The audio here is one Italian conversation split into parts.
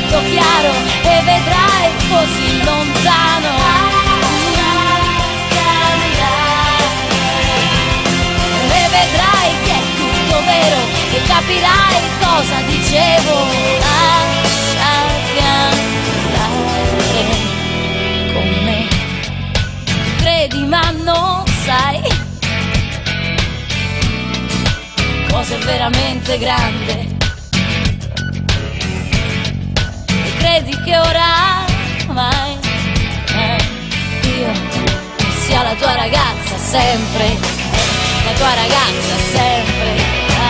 tutto chiaro e vedrai così lontano. E vedrai che è tutto vero e capirai cosa dicevo. Lasciati andare con me, credi ma non sai cosa è veramente grande. E credi che oramai io sia la tua ragazza sempre, la tua ragazza sempre.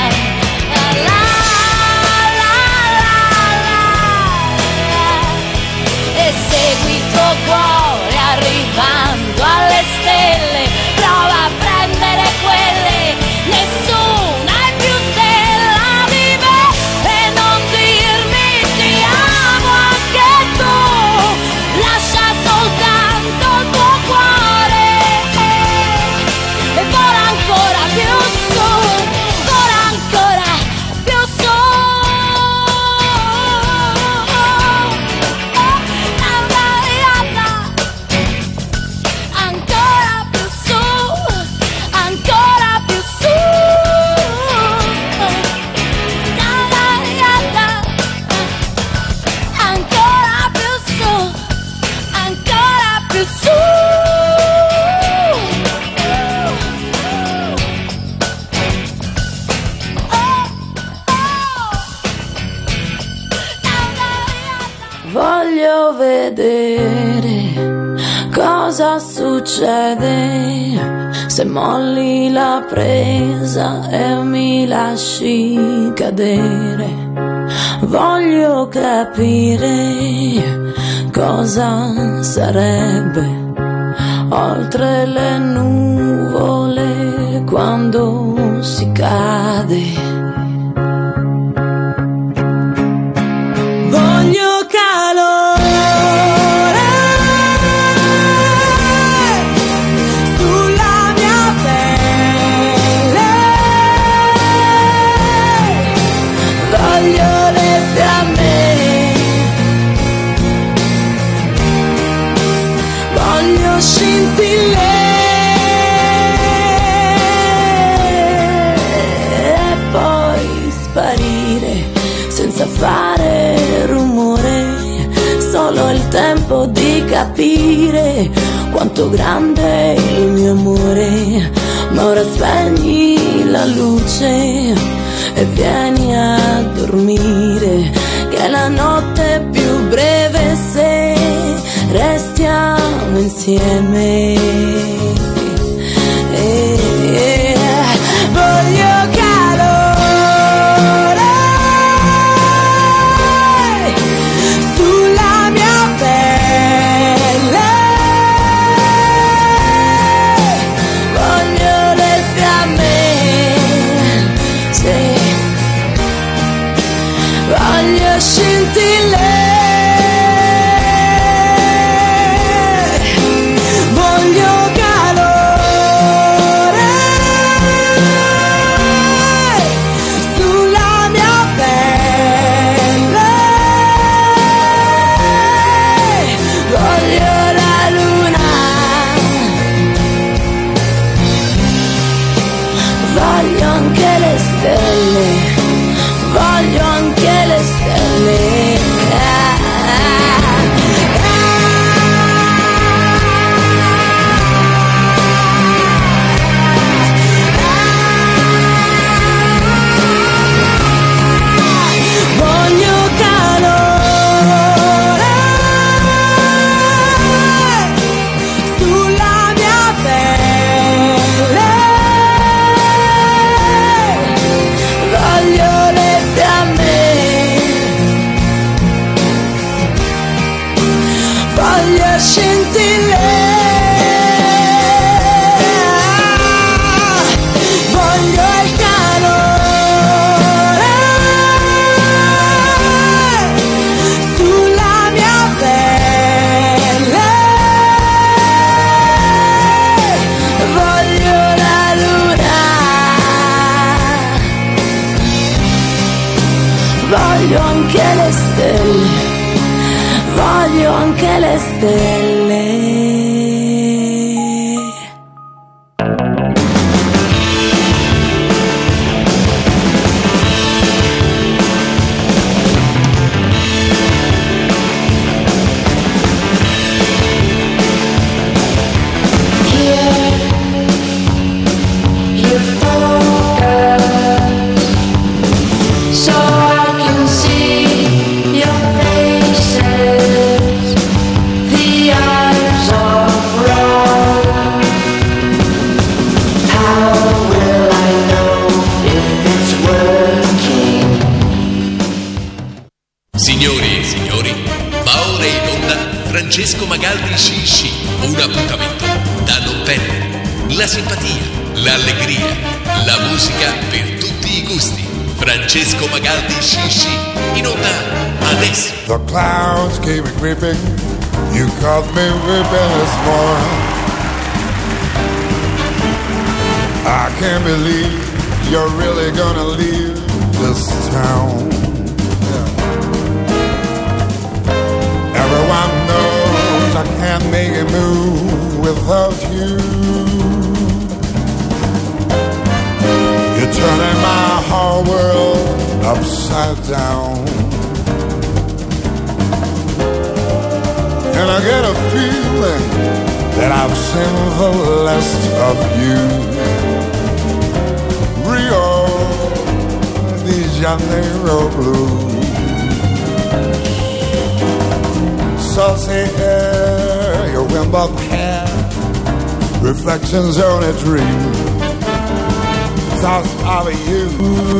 E segui il tuo cuore arrivando alle stelle, prova a prendere quelle, nessuna è più stella, vive e non dirmi ti amo anche tu, lascia soltanto il tuo cuore e vola ancora più su, vola ancora più su. Voglio vedere cosa succede se molli la presa e mi lasci cadere. Voglio capire cosa sarebbe oltre le nuvole quando si cade. Voglio calore sulla mia pelle, voglio le fiamme, voglio scintille e poi sparire senza fare rumore, solo il tempo di capire quanto grande è il mio amore. Ma ora spegni la luce e vieni a dormire, che la notte è più breve se restiamo insieme. Voglio calore sulla mia pelle, voglio le fiamme, sì, voglio scintille, voglio calore sulla mia pelle, voglio la luna, voglio anche le stelle, voglio anche le stelle. Voglio calore sulla mia pelle, voglio le fiamme, voglio scintille, voglio il calore sulla mia pelle, voglio la luna, voglio anche le stelle. voglio anche le stelle. Signore e signori, va ora in onda Francesco Magaldi Sci, un appuntamento da non perdere. La simpatia, l'allegria, la musica per tutti i gusti. Francesco Magaldi Sci, in onda adesso. The clouds came a creeping, you caught me weeping this morning. I can't believe you're really gonna leave this town. Everyone knows I can't make a move without you. You're turning my whole world upside down. And I get a feeling that I've seen the last of you. Rio de Janeiro blues. Salty air, your wimbock hair, reflections on a dream. Thoughts of you.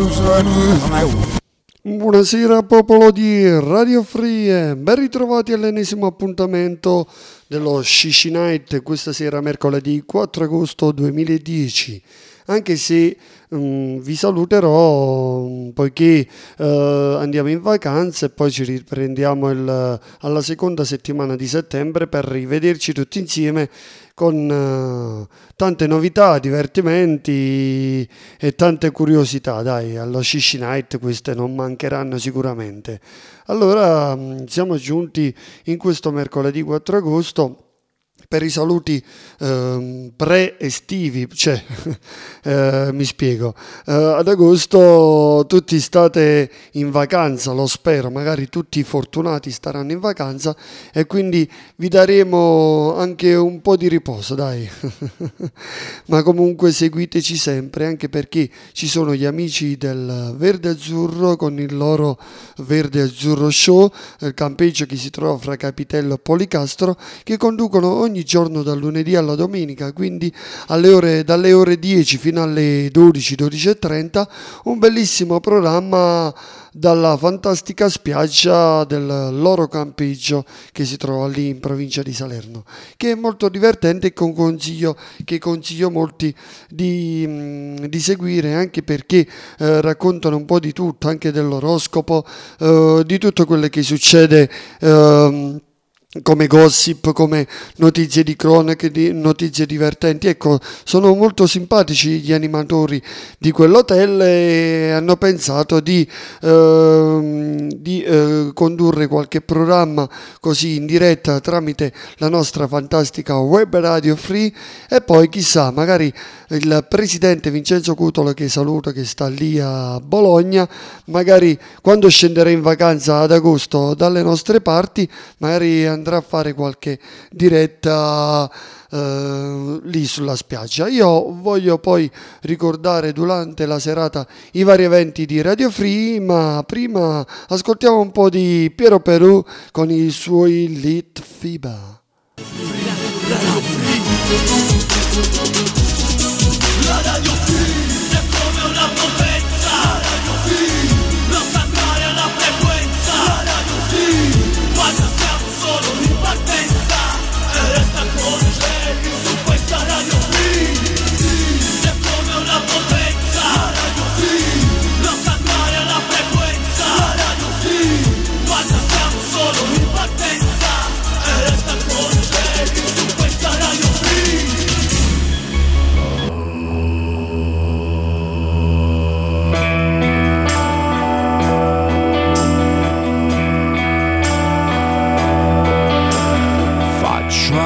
Buonasera popolo di Radio Free, ben ritrovati all'ennesimo appuntamento dello Shishi Night, questa sera mercoledì 4 agosto 2010. Anche se vi saluterò poiché andiamo in vacanza e poi ci riprendiamo alla seconda settimana di settembre per rivederci tutti insieme con tante novità, divertimenti e tante curiosità. Dai, allo Shishi Night queste non mancheranno sicuramente. Allora siamo giunti in questo mercoledì 4 agosto per i saluti pre-estivi, cioè mi spiego, ad agosto tutti state in vacanza, lo spero, magari tutti i fortunati staranno in vacanza e quindi vi daremo anche un po' di riposo, dai. Ma comunque seguiteci sempre, anche perché ci sono gli amici del Verde Azzurro con il loro Verde Azzurro Show, il campeggio che si trova fra Capitello e Policastro, che conducono ogni giorno dal lunedì alla domenica, quindi dalle ore 10 fino alle 12:30, un bellissimo programma dalla fantastica spiaggia del loro campeggio che si trova lì in provincia di Salerno, che è molto divertente e che consiglio molti di seguire, anche perché raccontano un po' di tutto, anche dell'oroscopo, di tutto quello che succede come gossip, come notizie di cronache, notizie divertenti. Ecco, sono molto simpatici gli animatori di quell'hotel e hanno pensato di condurre qualche programma così in diretta tramite la nostra fantastica web Radio Free, e poi chissà, magari il presidente Vincenzo Cutolo, che saluto, che sta lì a Bologna, magari quando scenderà in vacanza ad agosto dalle nostre parti, magari andrà a fare qualche diretta lì sulla spiaggia. Io voglio poi ricordare durante la serata i vari eventi di Radio Free, ma prima ascoltiamo un po' di Piero Perù con i suoi Lit Fiba. La Radio Free è come una potenza. La Radio Free non cambiare la frequenza. La Radio Free quando siamo solo in partenza e resta con scegli su questa Radio Free. È come una potenza. La Radio Free non cambiare la frequenza. La Radio Free quando siamo solo in partenza e resta con scegli su questa Radio Free.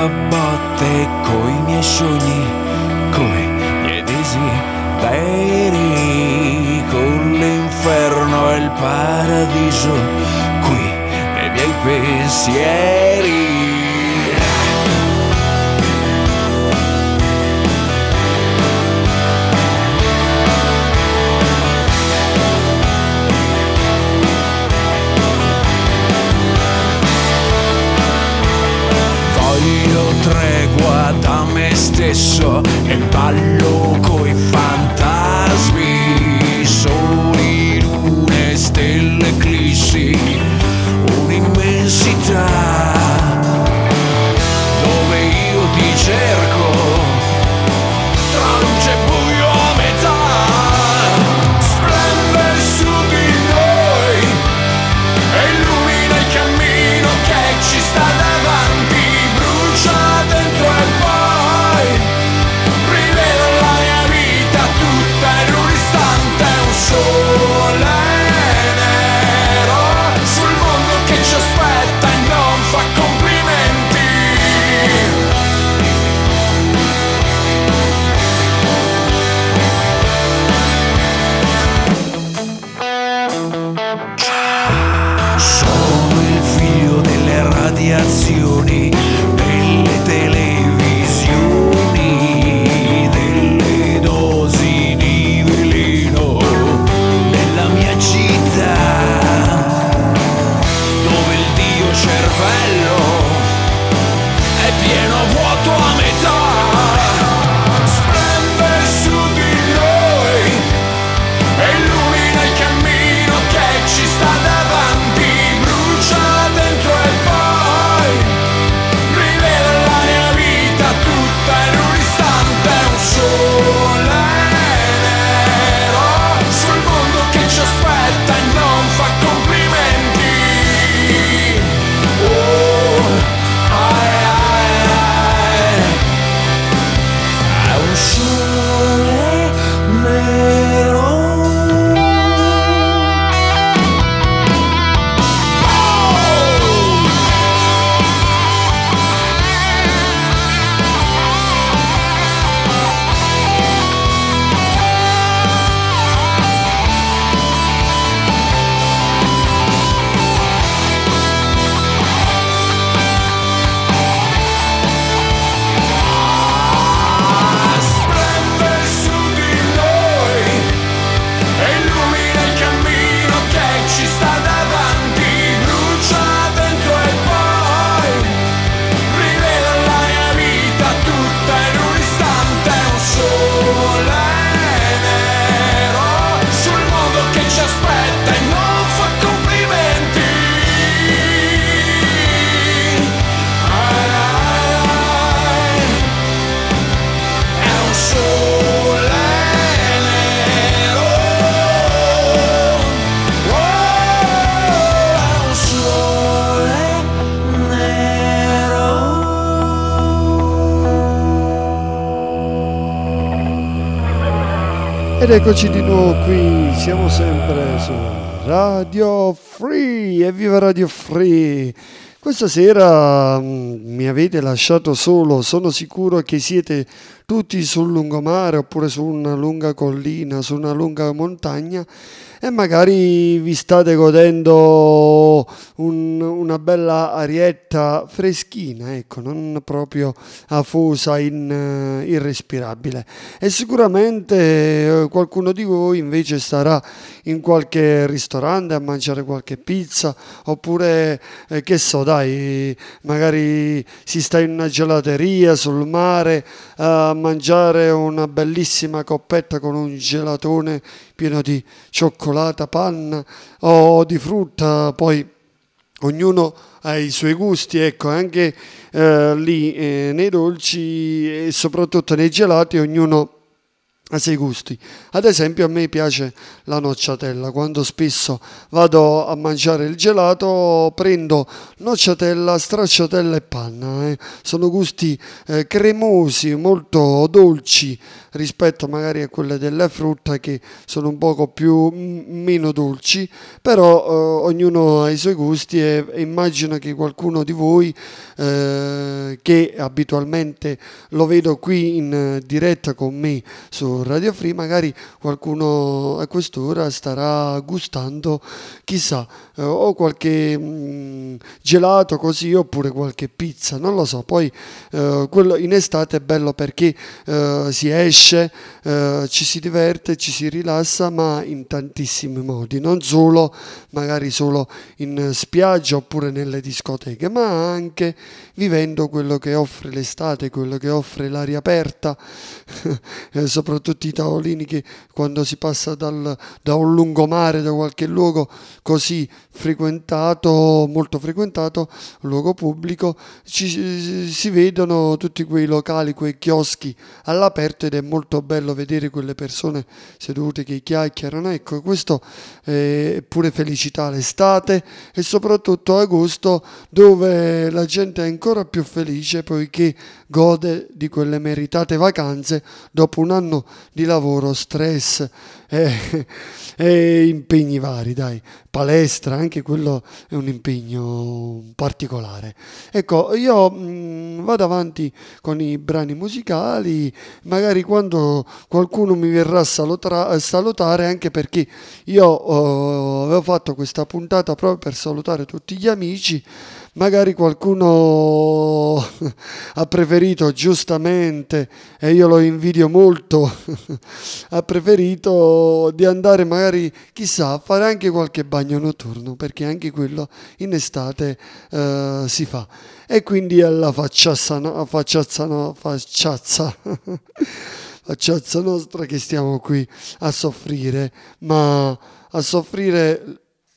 a botte coi miei sogni, coi miei desideri, con l'inferno e il paradiso qui nei miei pensieri. Tregua da me stesso e ballo coi fantasmi, soli, lune, stelle, eclissi, un'immensità dove io ti cerco tra luce e buio a metà. Splende su di noi e illumina il cammino che ci sta davanti. Dentro e poi rivedo la mia vita tutta in un istante, un sole nero sul mondo che ci aspetta e non fa complimenti. Sono il figlio delle radiazioni, televisioni, delle dosi di veleno nella mia città, dove il dio cervello è pieno vuoto a metà. Splende su di noi e illumina il cammino che ci sta davanti, brucia dentro e poi tutta in un istante, un sole nero sul mondo che ci aspetta e non fa complimenti. Oh, ai, ai, ai. È un sole nero. Ed eccoci di nuovo qui, siamo sempre su Radio Free, evviva Radio Free! Questa sera mi avete lasciato solo, sono sicuro che siete tutti sul lungomare oppure su una lunga collina, su una lunga montagna e magari vi state godendo una bella arietta freschina, ecco, non proprio afosa, irrespirabile. E sicuramente qualcuno di voi invece starà in qualche ristorante a mangiare qualche pizza oppure, che so, dai, magari si sta in una gelateria sul mare a mangiare una bellissima coppetta con un gelatone pieno di cioccolata, panna o di frutta. Poi ognuno ha i suoi gusti, ecco, anche lì nei dolci e soprattutto nei gelati ognuno a sei gusti. Ad esempio a me piace la nocciatella, quando spesso vado a mangiare il gelato prendo nocciatella, stracciatella e panna. Sono gusti cremosi, molto dolci rispetto magari a quelle della frutta che sono un poco più meno dolci, però ognuno ha i suoi gusti e immagino che qualcuno di voi che abitualmente lo vedo qui in diretta con me su Radio Free, magari qualcuno a quest'ora starà gustando, chissà, o qualche gelato così, oppure qualche pizza, non lo so. Poi quello in estate è bello perché si esce, ci si diverte, ci si rilassa, ma in tantissimi modi, non solo magari solo in spiaggia oppure nelle discoteche, ma anche vivendo quello che offre l'estate, quello che offre l'aria aperta, soprattutto i tavolini che quando si passa da un lungomare, da qualche luogo così frequentato, molto frequentato, luogo pubblico, si vedono tutti quei locali, quei chioschi all'aperto, ed è molto bello vedere quelle persone sedute che chiacchierano. Ecco, questo è pure felicità l'estate, e soprattutto agosto, dove la gente è ancora più felice poiché gode di quelle meritate vacanze dopo un anno di lavoro, stress e impegni vari, dai, palestra, anche quello è un impegno particolare. Ecco, io vado avanti con i brani musicali, magari quando qualcuno mi verrà a salutare, anche perché io avevo fatto questa puntata proprio per salutare tutti gli amici. Magari qualcuno ha preferito, giustamente, e io lo invidio molto, ha preferito di andare magari, chissà, a fare anche qualche bagno notturno, perché anche quello in estate si fa. E quindi alla facciazza nostra che stiamo qui a soffrire, ma a soffrire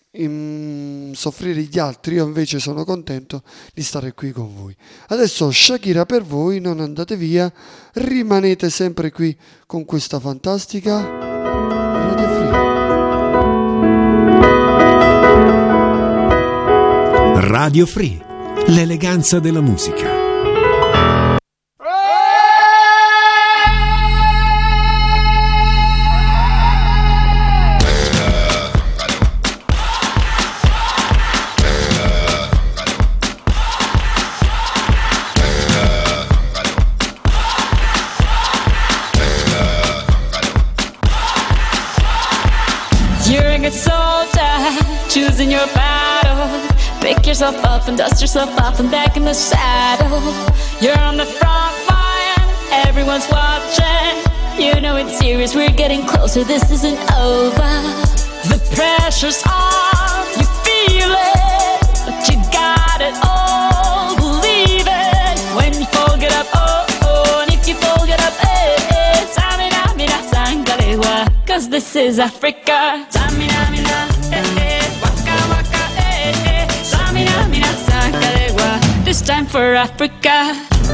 gli altri. Io invece sono contento di stare qui con voi. Adesso Shakira per voi, non andate via, rimanete sempre qui con questa fantastica Radio Free. Radio Free, l'eleganza della musica. Choosing your battle, pick yourself up and dust yourself off and back in the saddle. You're on the front line, everyone's watching. You know it's serious, we're getting closer, this isn't over. The pressure's on, you feel it, but you got it all, believe it. When you fall, get up, oh, oh, and if you fall, get up, eh, eh. Tamina, mina, sangalewa, cause this is Africa. Tamina, mina, eh, eh. This time for Africa.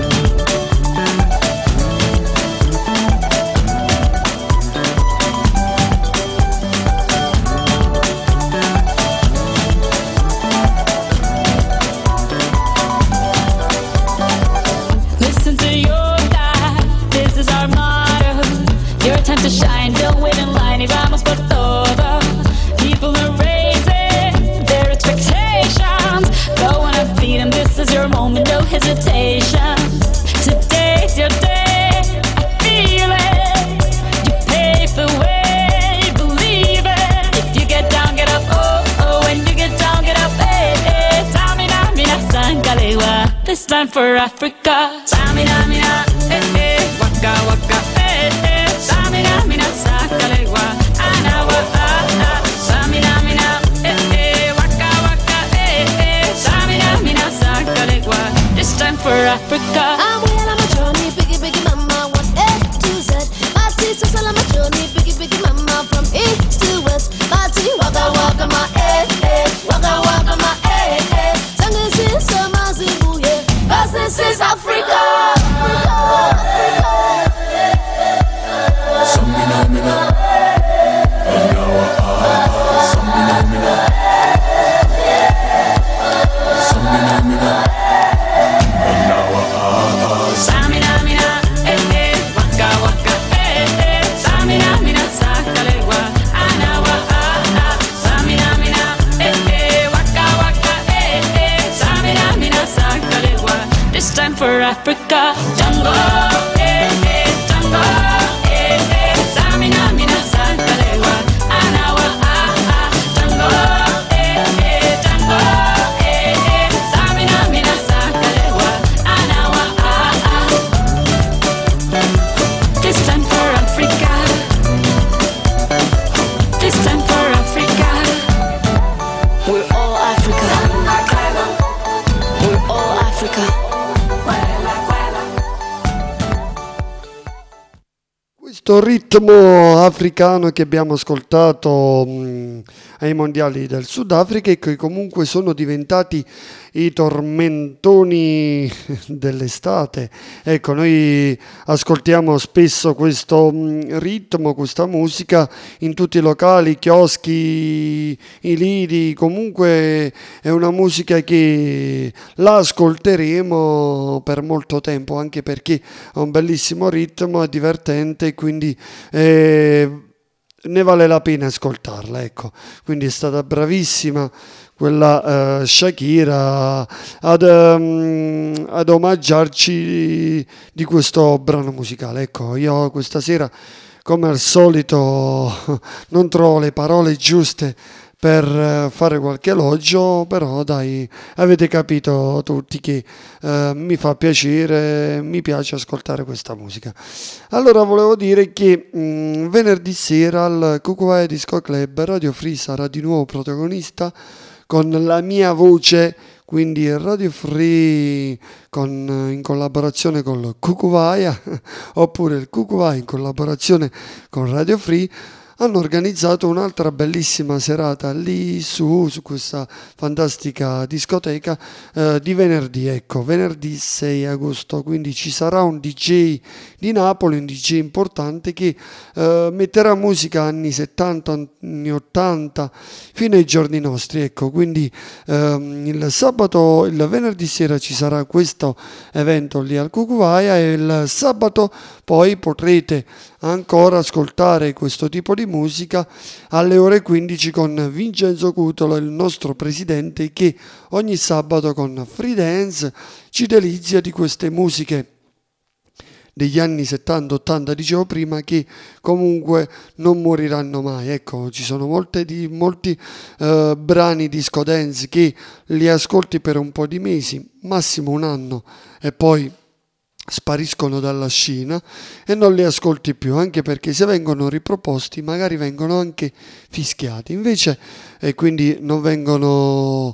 Listen to your God, this is our motto. Your time to shine, don't wait in line. Y vamos por todo. People are raising their expectations. Go on and feed them, this is your moment, no hesitation. Today's your day, I feel it. You pave the way, believe it. If you get down, get up, oh, oh. When you get down, get up, eh, eh. Tamina, mina, sangalewa. This time for Africa. Tamina, mina, eh, eh. Waka, waka, eh, eh. Tamina, mina, sangalewa. Anawa, ah, ah. Tamina, mina, eh, eh. Waka, waka, eh, eh. Tamina, mina, sangalewa. This time for Africa. I'm well on my journey, biggie, biggie mama, 1 A to Z. My sister's all on my journey, biggie, biggie mama, from east to west. My tea, waka, waka, my eh, eh. Waka, waka, my eh, eh. Tango, sister, my zibu, yeah. 'Cause this is Africa. Some for Africa. Jungle, jungle, Samina, mina, Santalewa, Anawa, jungle, jungle, Samina, mina, Santalewa, Anawa, This time for Africa. This time for Africa. We're all Africa. We're all Africa. Questo ritmo africano che abbiamo ascoltato ai mondiali del Sudafrica e che comunque sono diventati i tormentoni dell'estate. Ecco, noi ascoltiamo spesso questo ritmo, questa musica in tutti i locali, chioschi, i lidi, comunque è una musica che la ascolteremo per molto tempo, anche perché ha un bellissimo ritmo, è divertente, quindi ne vale la pena ascoltarla, ecco. Quindi è stata bravissima quella Shakira ad omaggiarci di questo brano musicale. Ecco, io questa sera, come al solito, non trovo le parole giuste per fare qualche elogio, però dai, avete capito tutti che mi fa piacere, mi piace ascoltare questa musica. Allora volevo dire che venerdì sera al Cucuvaia Disco Club Radio Free sarà di nuovo protagonista con la mia voce, quindi Radio Free in collaborazione con il Cucuvaia oppure il Cucuvaia in collaborazione con Radio Free hanno organizzato un'altra bellissima serata lì su questa fantastica discoteca di venerdì, ecco, venerdì 6 agosto, quindi ci sarà un DJ di Napoli, un DJ importante che metterà musica anni 70, anni 80 fino ai giorni nostri, ecco, quindi il venerdì sera ci sarà questo evento lì al Cucuvaia e il sabato poi potrete ancora ascoltare questo tipo di musica alle ore 15 con Vincenzo Cutolo, il nostro presidente, che ogni sabato con Free Dance ci delizia di queste musiche degli anni 70-80, dicevo prima, che comunque non moriranno mai. Ecco, ci sono molti brani disco dance che li ascolti per un po' di mesi, massimo un anno, e poi spariscono dalla scena e non li ascolti più, anche perché se vengono riproposti magari vengono anche fischiati invece, e quindi non vengono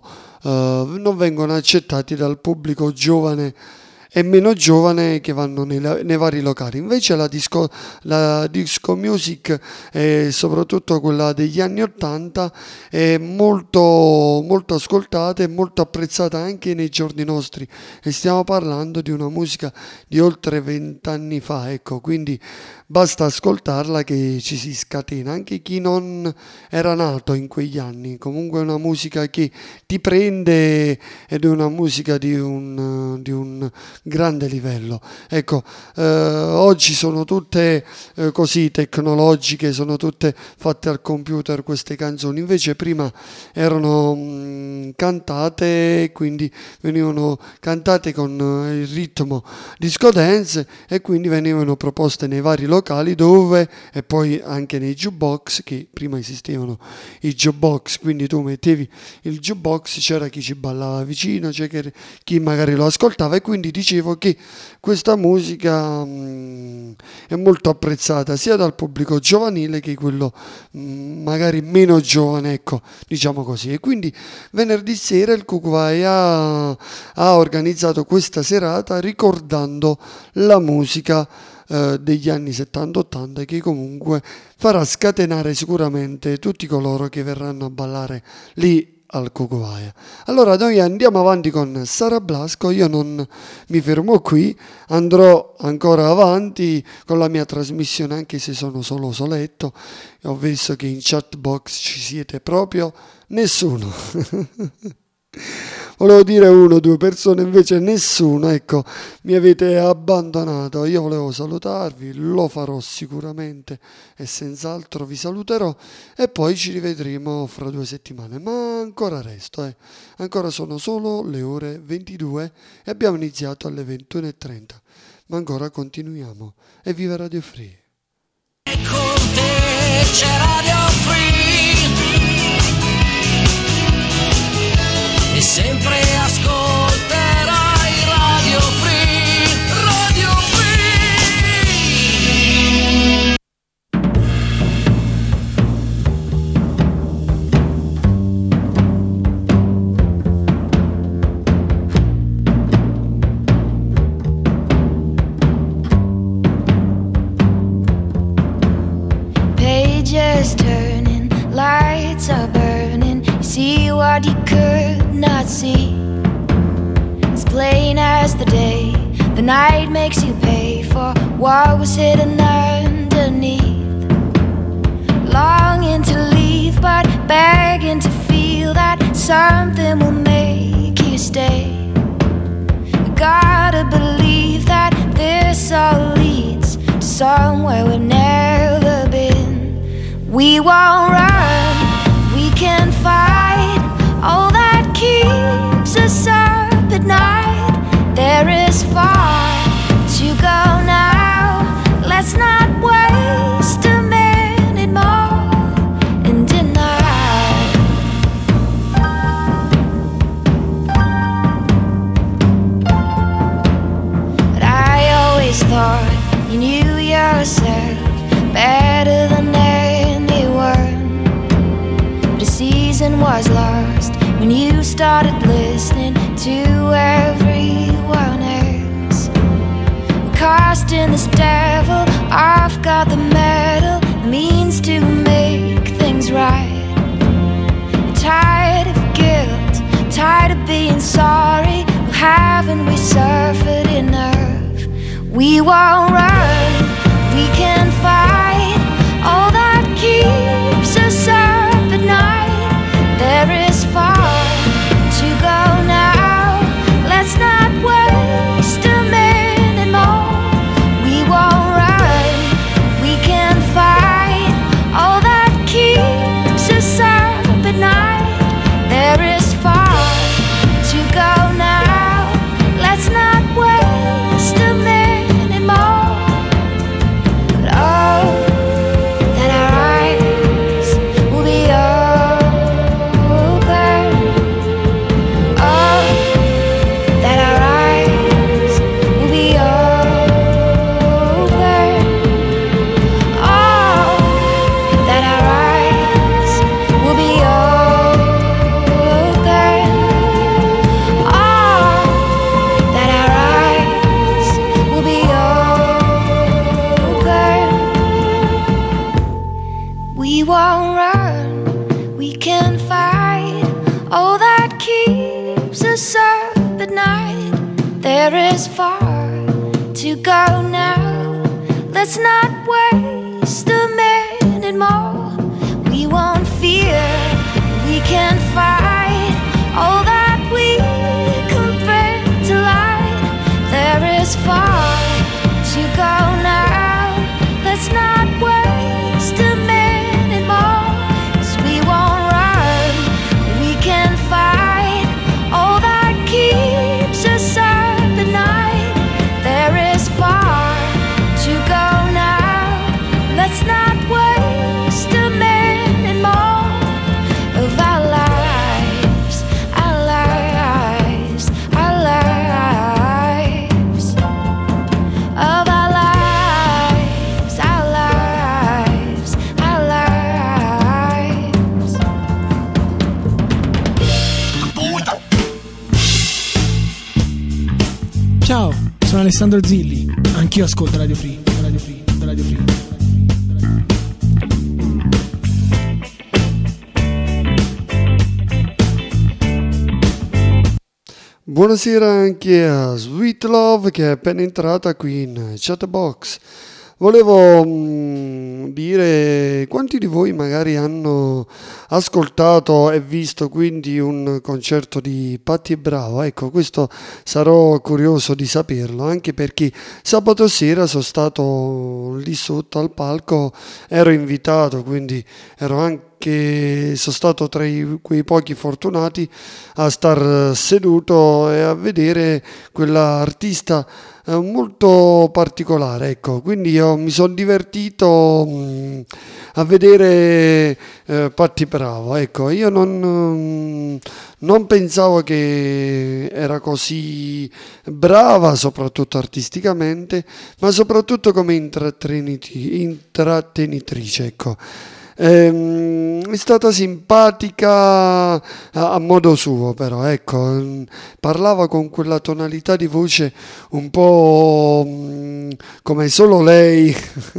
accettati dal pubblico giovane e meno giovane che vanno nei vari locali. Invece la disco music, soprattutto quella degli anni 80, è molto, molto ascoltata e molto apprezzata anche nei giorni nostri, e stiamo parlando di una musica di oltre 20 anni fa, ecco, quindi basta ascoltarla che ci si scatena, anche chi non era nato in quegli anni. Comunque è una musica che ti prende ed è una musica di un grande livello. Ecco, oggi sono tutte così tecnologiche, sono tutte fatte al computer queste canzoni, invece prima erano cantate, quindi venivano cantate con il ritmo disco dance e quindi venivano proposte nei vari locali dove, e poi anche nei jukebox, che prima esistevano i jukebox, quindi tu mettevi il jukebox, c'era chi ci ballava vicino, c'era chi magari lo ascoltava, e quindi dicevo che questa musica è molto apprezzata sia dal pubblico giovanile che quello magari meno giovane, ecco, diciamo così. E quindi venerdì sera il Cucuvaia ha organizzato questa serata ricordando la musica degli anni 70-80, che comunque farà scatenare sicuramente tutti coloro che verranno a ballare lì al Cucuvaia. Allora noi andiamo avanti con Sara Blasco, io non mi fermo qui, andrò ancora avanti con la mia trasmissione, anche se sono solo soletto. Ho visto che in chat box ci siete proprio nessuno. Volevo dire 1 o 2 persone, invece nessuno, ecco, mi avete abbandonato. Io volevo salutarvi, lo farò sicuramente e senz'altro vi saluterò e poi ci rivedremo fra 2 settimane, ma ancora resto, ancora sono solo le ore 22 e abbiamo iniziato alle 21:30, ma ancora continuiamo. E viva Radio Free! E con te c'è Radio Free e sempre ascolterai Radio Free, Radio Free. Pages turning, lights are burning. See what you could not see. It's plain as the day. The night makes you pay for what was hidden underneath. Longing to leave, but begging to feel that something will make you stay. You gotta believe that this all leads to somewhere we've never been. We won't run, we can fight. All that keeps us up at night. There is far to go now. Let's not waste a minute more in denial. But I always thought you knew yourself better than anyone. But the season was lost when you started listening to everyone else. We're casting this devil off, got the metal, the means to make things right. We're tired of guilt, tired of being sorry. Well, haven't we suffered enough? We won't run, we can fight. All that keeps us up at night. There is far to go now. Let's not waste a minute more. We won't run, we can fight. All that keeps us up at night. There is far to go now. Let's not waste a minute more. But oh, that our eyes will be open. Oh, that our eyes will be open. Oh, that our eyes will be open. Oh, that our eyes will be open. We won't run, we can fight. All that keeps us up at night. There is far to go now. Let's not waste a minute more. We won't fear, we can fight. All that we can bring to light. There is far to go now. Let's not waste a minute more. 'Cause we won't run, we can fight. All that keeps us up at night. There is far to go now. Let's not waste a minute more of our lives, our lives, our lives, of our lives, our lives, our lives. Ciao, sono Alessandro Zilli, anch'io ascolto Radio Free, Radio Free, Radio Free. Buonasera anche a Sweet Love che è appena entrata qui in chat box. volevo dire quanti di voi magari hanno ascoltato e visto quindi un concerto di Patti Bravo. Ecco, questo sarò curioso di saperlo, anche perché sabato sera sono stato lì sotto al palco, ero invitato, quindi sono stato tra quei pochi fortunati a star seduto e a vedere quell'artista molto particolare, ecco. Quindi io mi sono divertito a vedere Patti Bravo, ecco. Io non pensavo che era così brava, soprattutto artisticamente, ma soprattutto come intrattenitrice, ecco. È stata simpatica a modo suo, però ecco, parlava con quella tonalità di voce un po' come solo lei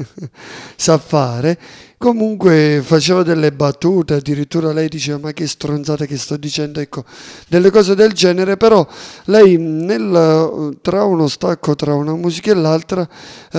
sa fare. Comunque faceva delle battute, addirittura lei diceva ma che stronzate che sto dicendo, ecco, delle cose del genere, però lei tra uno stacco tra una musica e l'altra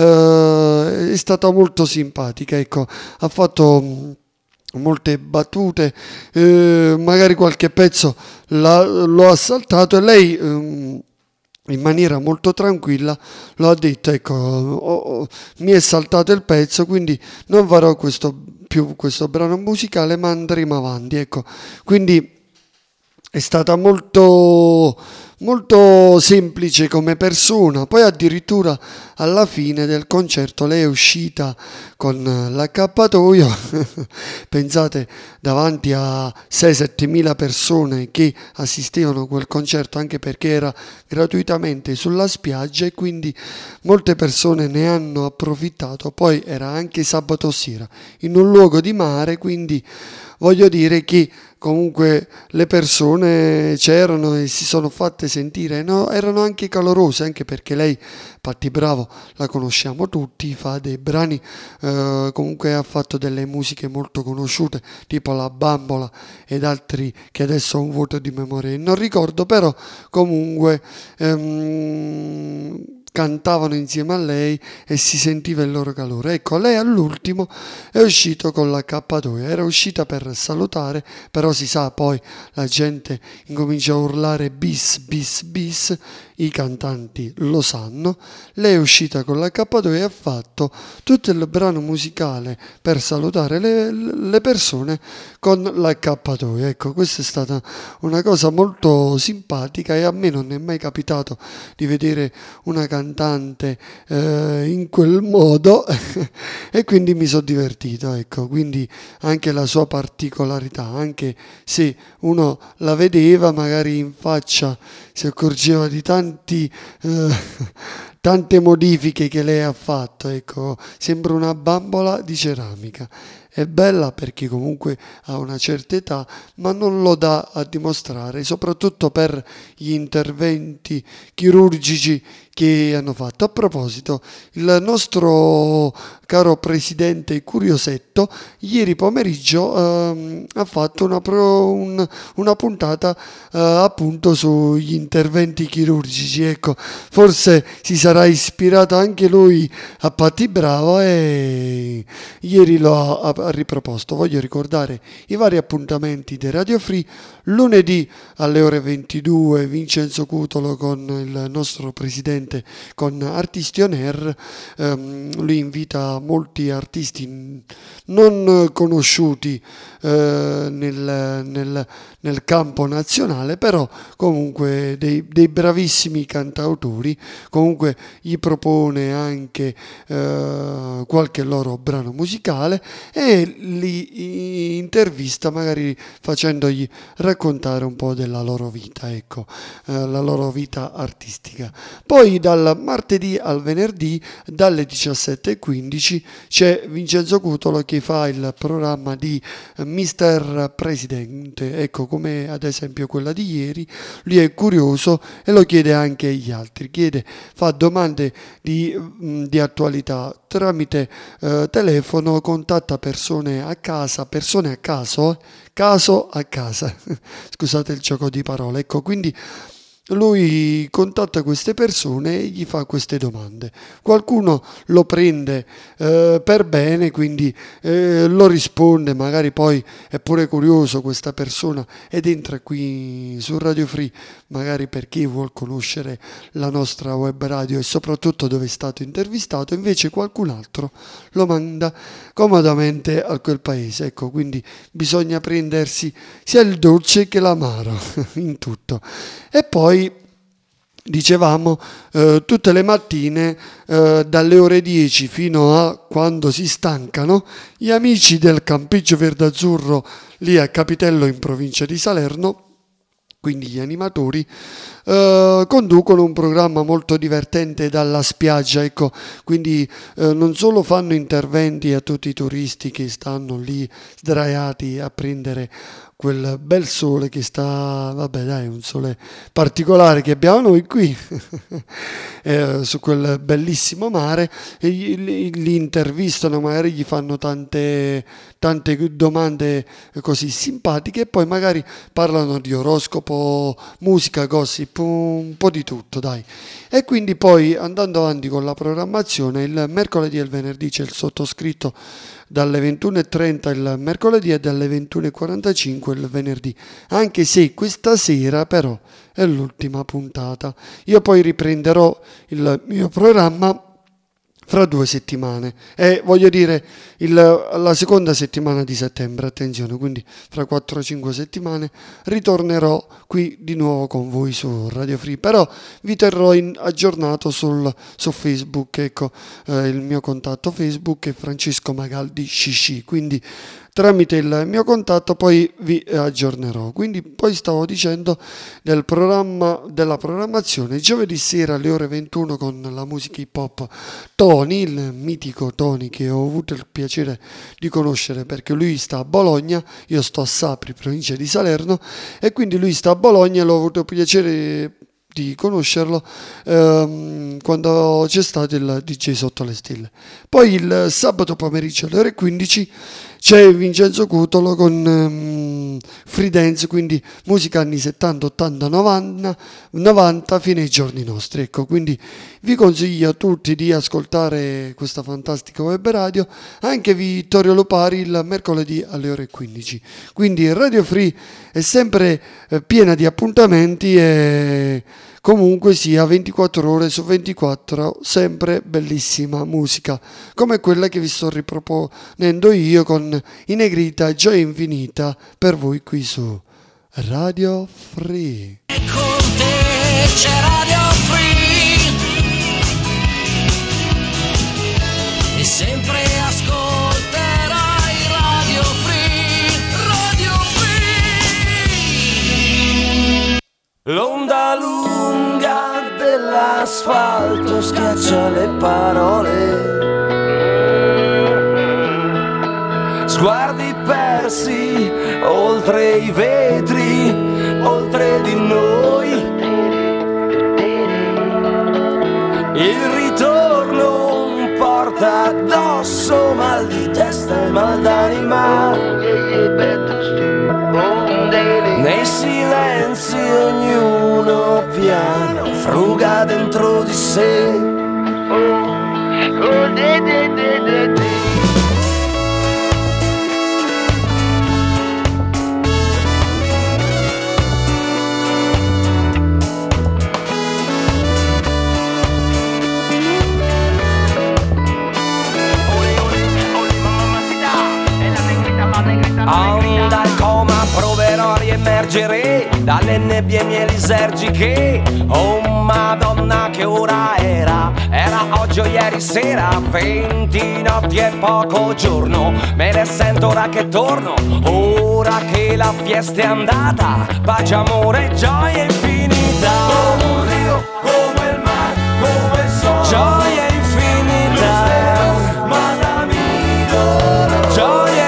è stata molto simpatica, ecco, ha fatto molte battute, magari qualche pezzo l'ho assaltato e lei in maniera molto tranquilla lo ha detto, ecco, mi è saltato il pezzo, quindi non farò più questo brano musicale, ma andremo avanti, ecco. Quindi è stata molto semplice come persona. Poi addirittura alla fine del concerto lei è uscita con l'accappatoio pensate, davanti a 6-7 mila persone che assistevano a quel concerto, anche perché era gratuitamente sulla spiaggia e quindi molte persone ne hanno approfittato. Poi era anche sabato sera in un luogo di mare, quindi voglio dire che comunque le persone c'erano e si sono fatte sentire, no? Erano anche calorose, anche perché lei, Patti Bravo, la conosciamo tutti, fa dei brani, comunque ha fatto delle musiche molto conosciute, tipo La Bambola ed altri che adesso ho un vuoto di memoria, non ricordo, però comunque cantavano insieme a lei e si sentiva il loro calore. Ecco, lei all'ultimo è uscito con l'accappatoio, era uscita per salutare, però si sa, poi la gente incomincia a urlare bis bis bis, i cantanti lo sanno. Lei è uscita con l'accappatoio e ha fatto tutto il brano musicale per salutare le persone con l'accappatoio. Ecco, questa è stata una cosa molto simpatica e a me non è mai capitato di vedere una cantante in quel modo e quindi mi sono divertito, ecco. Quindi anche la sua particolarità, anche se uno la vedeva magari in faccia si accorgeva di tante modifiche che lei ha fatto, ecco, sembra una bambola di ceramica. È bella perché comunque ha una certa età, ma non lo dà a dimostrare, soprattutto per gli interventi chirurgici che hanno fatto. A proposito, il nostro caro presidente Curiosetto ieri pomeriggio ha fatto una puntata appunto sugli interventi chirurgici, ecco, forse si sarà ispirato anche lui a Patti Bravo e ieri lo ha riproposto. Voglio ricordare i vari appuntamenti di Radio Free: lunedì alle ore 22 Vincenzo Cutolo con il nostro presidente, con Artisti on Air. Lui invita molti artisti non conosciuti nel campo nazionale, però comunque dei bravissimi cantautori. Comunque gli propone anche qualche loro brano musicale e li intervista, magari facendogli raccontare un po' della loro vita, ecco, la loro vita artistica. Poi dal martedì al venerdì dalle 17:15 c'è Vincenzo Cutolo che fa il programma di Mister Presidente, ecco, come ad esempio quella di ieri. Lui è curioso e lo chiede anche agli altri, fa domande di attualità tramite telefono, contatta persone a caso a casa scusate il gioco di parole, ecco. Quindi lui contatta queste persone e gli fa queste domande. Qualcuno lo prende per bene, quindi lo risponde, magari poi è pure curioso questa persona ed entra qui su Radio Free, magari per chi vuol conoscere la nostra web radio e soprattutto dove è stato intervistato. Invece qualcun altro lo manda comodamente a quel paese. Ecco, quindi bisogna prendersi sia il dolce che l'amaro in tutto. E poi dicevamo tutte le mattine dalle ore 10 fino a quando si stancano, gli amici del Campeggio Verdazzurro lì a Capitello in provincia di Salerno, quindi gli animatori, conducono un programma molto divertente dalla spiaggia, ecco, quindi non solo fanno interventi a tutti i turisti che stanno lì sdraiati a prendere quel bel sole che sta, vabbè dai, un sole particolare che abbiamo noi qui su quel bellissimo mare, e li intervistano, magari gli fanno tante domande così simpatiche e poi magari parlano di oroscopo, musica, gossip, un po' di tutto, dai. E quindi poi andando avanti con la programmazione, il mercoledì e il venerdì c'è il sottoscritto dalle 21:30 il mercoledì e dalle 21:45 il venerdì, anche se questa sera però è l'ultima puntata. Io poi riprenderò il mio programma fra 2 settimane, e voglio dire la seconda settimana di settembre, attenzione, quindi fra 4-5 settimane ritornerò qui di nuovo con voi su Radio Free, però vi terrò aggiornato su Facebook, ecco, il mio contatto Facebook è Francesco Magaldi CC, quindi tramite il mio contatto poi vi aggiornerò. Quindi poi stavo dicendo della programmazione, giovedì sera alle ore 21 con la musica hip hop Tony, il mitico Tony che ho avuto il piacere di conoscere perché lui sta a Bologna, io sto a Sapri, provincia di Salerno, e quindi lui sta a Bologna e l'ho avuto il piacere di conoscerlo quando c'è stato il DJ Sotto le Stelle. Poi il sabato pomeriggio alle ore 15 c'è Vincenzo Cutolo con Free Dance, quindi musica anni 70, 80, 90 fino ai giorni nostri, ecco, quindi vi consiglio a tutti di ascoltare questa fantastica web radio, anche Vittorio Lupari il mercoledì alle ore 15. Quindi Radio Free è sempre piena di appuntamenti e comunque sia 24 ore su 24 sempre bellissima musica come quella che vi sto riproponendo io con I Negrita Gioia Infinita per voi qui su Radio Free. E con te c'è Radio Free e sempre ascolterai Radio Free, Radio Free. L'onda lunga dell'asfalto schiaccia le parole, sguardi persi oltre i vetri, oltre di noi. Il ritorno porta addosso mal di testa e mal d'anima. Nei silenzi ognuno piano fruga dentro di sé. Dal coma proverò a riemergere dalle nebbie mielisergiche. Oh Madonna che ora era oggi o ieri sera, 20 notti e poco giorno. Me ne sento ora che torno, ora che la fiesta è andata. Pace, amore, gioia infinita. Come un rio, come il mare, come il sole. Gioia infinita, ma dammi d'oro. Gioia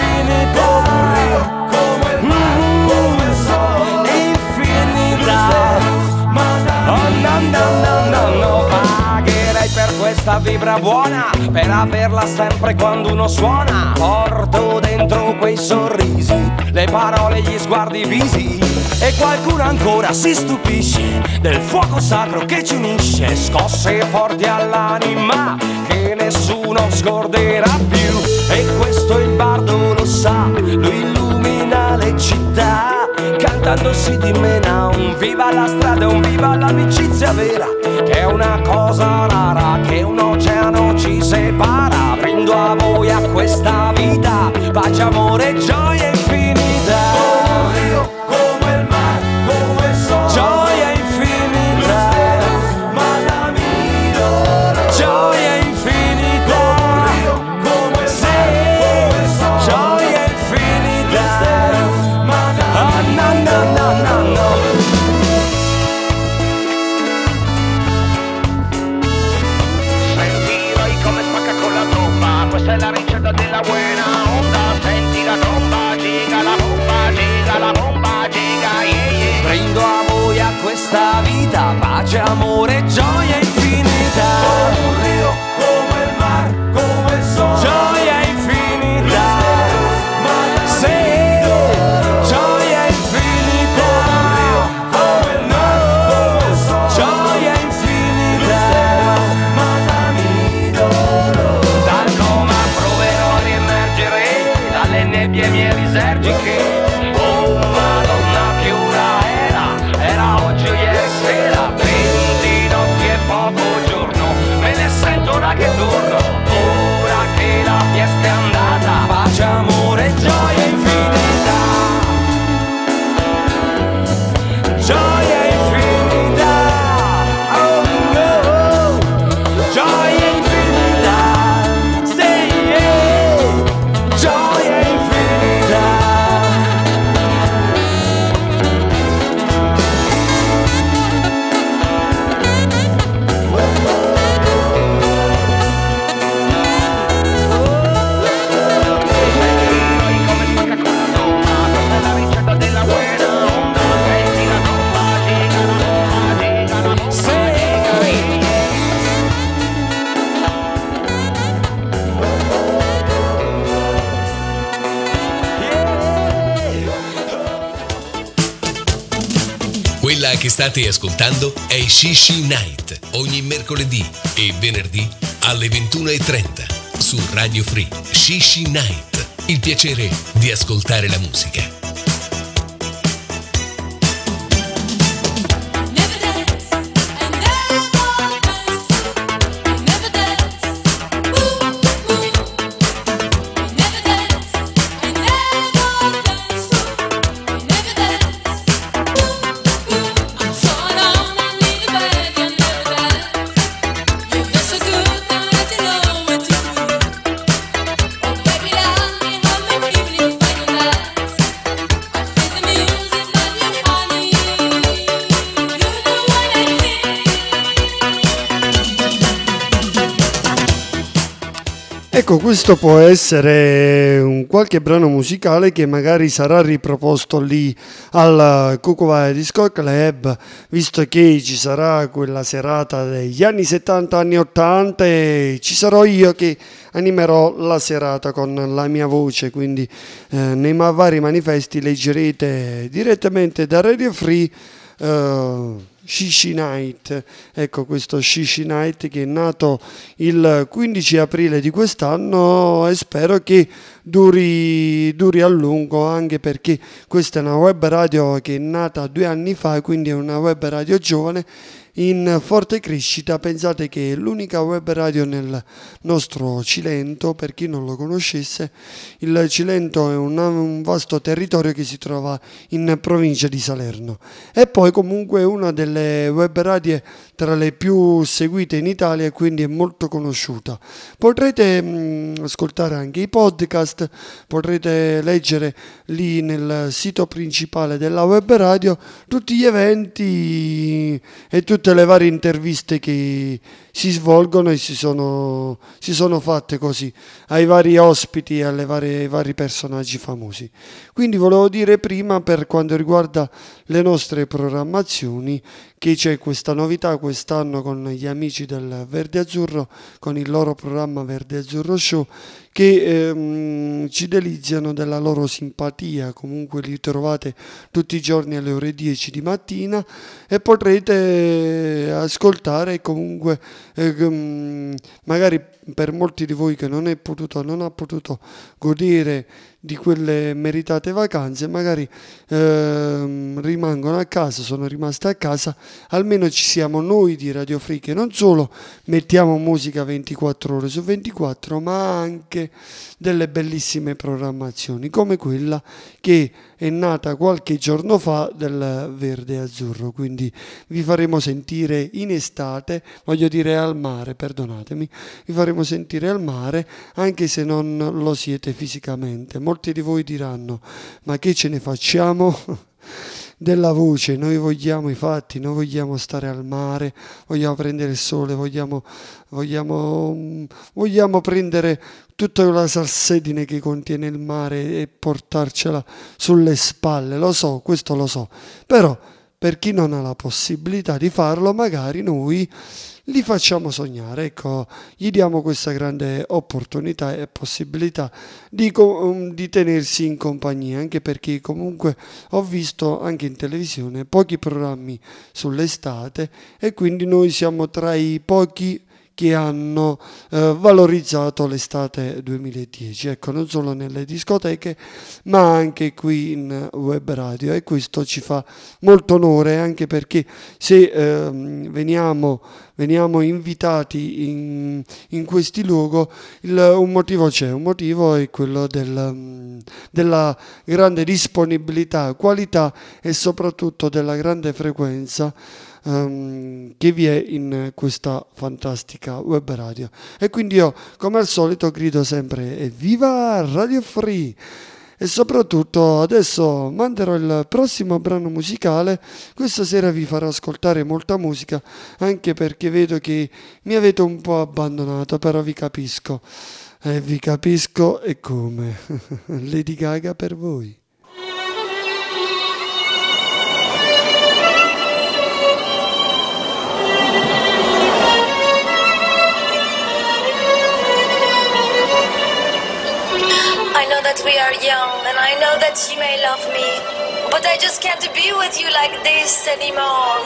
no, pagherei per questa vibra buona, per averla sempre quando uno suona. Porto dentro dentro quei sorrisi, le parole, gli sguardi visi. E qualcuno ancora si stupisce del fuoco sacro che ci unisce, scosse forti all'anima che nessuno scorderà più. E questo il bardo lo sa, lui illumina le città, cantando si dimena un viva la strada, un viva l'amicizia vera, che è una cosa rara, che un oceano ci separa. Brindo a voi, a questa vita, pace, amore, gioia infinita. Come il mare, come il sole, gioia infinita. Gioia infinita. Come il mare, come il sole, gioia infinita. Ah, no, no, no, no, no. Sentirai come spacca con la tromba, questa è la ricetta della buena onda. Senti la tromba, giga la bomba, giga la bomba, giga, yeah, yeah. Brindo a voi, a questa vita, pace, amore, gioia infinita. Come un rio, come il mare, come il sole, gioia infinita. Sì, gioia infinita. Come il mare, come il sole, gioia infinita. Dal coma proverò a riemergere dalle nebbie mie lisergiche. Oh Madonna, che ora era oggi o ieri sera. 20 notti e poco giorno, me ne sento ora che torno. Ora che la fiesta è andata, Pace, amore, gioia infinita. Gioia infinita. Oh no. Gioia infinita. Sì, yeah. Gioia infinita. sentirai come spacca con la tromba, questa è la ricetta della buena onda. Senti la tromba, giga la bomba, giga la bomba, Sì. giga, yeah, yeah. Quella che state ascoltando è Shishi Night, ogni mercoledì e venerdì alle 21:30 su Radio Free. Shishi Night, il piacere di ascoltare la musica. Ecco, questo può essere un qualche brano musicale che magari sarà riproposto lì al Cucuvai Disco Club, visto che ci sarà quella serata degli anni 70, anni 80 e ci sarò io che animerò la serata con la mia voce, quindi nei vari manifesti leggerete direttamente da Radio Free Shishi Night. Ecco, questo Shishi Night che è nato il 15 aprile di quest'anno e spero che duri a lungo, anche perché questa è una web radio che è nata 2 anni fa, quindi è una web radio giovane in forte crescita. Pensate che è l'unica web radio nel nostro Cilento. Per chi non lo conoscesse, il Cilento è un vasto territorio che si trova in provincia di Salerno, e poi comunque è una delle web radio tra le più seguite in Italia e quindi è molto conosciuta. Potrete ascoltare anche i podcast, potrete leggere lì nel sito principale della web radio tutti gli eventi e tutte le varie interviste che si svolgono e si sono fatte così ai vari ospiti e ai vari personaggi famosi. Quindi volevo dire prima, per quanto riguarda le nostre programmazioni, che c'è questa novità quest'anno con gli amici del Verde Azzurro, con il loro programma Verde Azzurro Show, che ci deliziano della loro simpatia. Comunque li trovate tutti i giorni alle ore 10 di mattina e potrete ascoltare comunque magari per molti di voi che non ha potuto godere di quelle meritate vacanze, magari rimangono a casa, sono rimaste a casa, almeno ci siamo noi di Radio Free che non solo mettiamo musica 24 ore su 24, ma anche delle bellissime programmazioni come quella che è nata qualche giorno fa del Verde Azzurro. Quindi vi faremo sentire in estate, voglio dire al mare, perdonatemi, vi faremo sentire al mare anche se non lo siete fisicamente. Molti di voi diranno: ma che ce ne facciamo della voce? Noi vogliamo i fatti, noi vogliamo stare al mare, vogliamo prendere il sole, vogliamo prendere tutta la salsedine che contiene il mare e portarcela sulle spalle. Lo so, questo lo so, però per chi non ha la possibilità di farlo, magari noi li facciamo sognare, ecco, gli diamo questa grande opportunità e possibilità di tenersi in compagnia, anche perché comunque ho visto anche in televisione pochi programmi sull'estate e quindi noi siamo tra i pochi che hanno valorizzato l'estate 2010, ecco, non solo nelle discoteche ma anche qui in web radio, e questo ci fa molto onore, anche perché se veniamo invitati in questi luoghi, un motivo c'è, un motivo è quello della grande disponibilità, qualità e soprattutto della grande frequenza che vi è in questa fantastica web radio. E quindi io, come al solito, grido sempre evviva Radio Free. E soprattutto adesso manderò il prossimo brano musicale. Questa sera vi farò ascoltare molta musica, anche perché vedo che mi avete un po' abbandonato, però vi capisco e come. Lady Gaga per voi. I know that we are young, and I know that you may love me, but I just can't be with you like this anymore.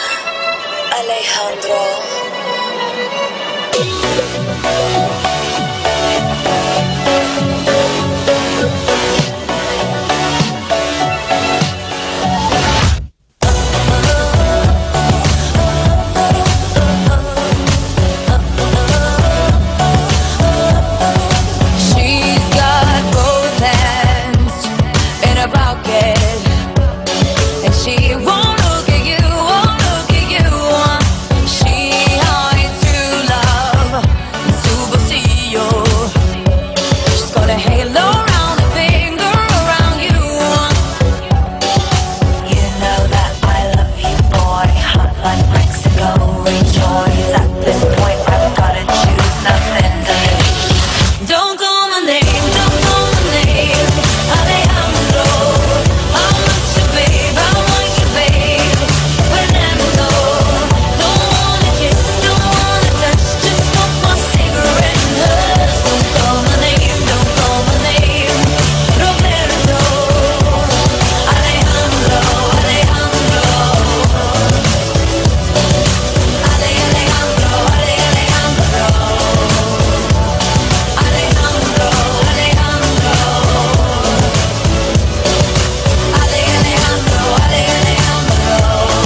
She's got both hands in her pocket, and she won't look at you, won't look at you. She hides true love in superstition. She's got a halo around her finger, around you. You know that I love you, boy. Hot like Mexico, rejoice. At this point, I've gotta choose nothing to lose. Don't call my name, don't call my name, Alejandro. I want you, babe, I want you, babe, Fernando. Don't wanna kiss, don't wanna touch, just want my cigarette and hush. Don't call my name, don't call my name, Roberto, Alejandro, Alejandro, Alejandro, Alejandro. Alejandro, Alejandro, Alejandro.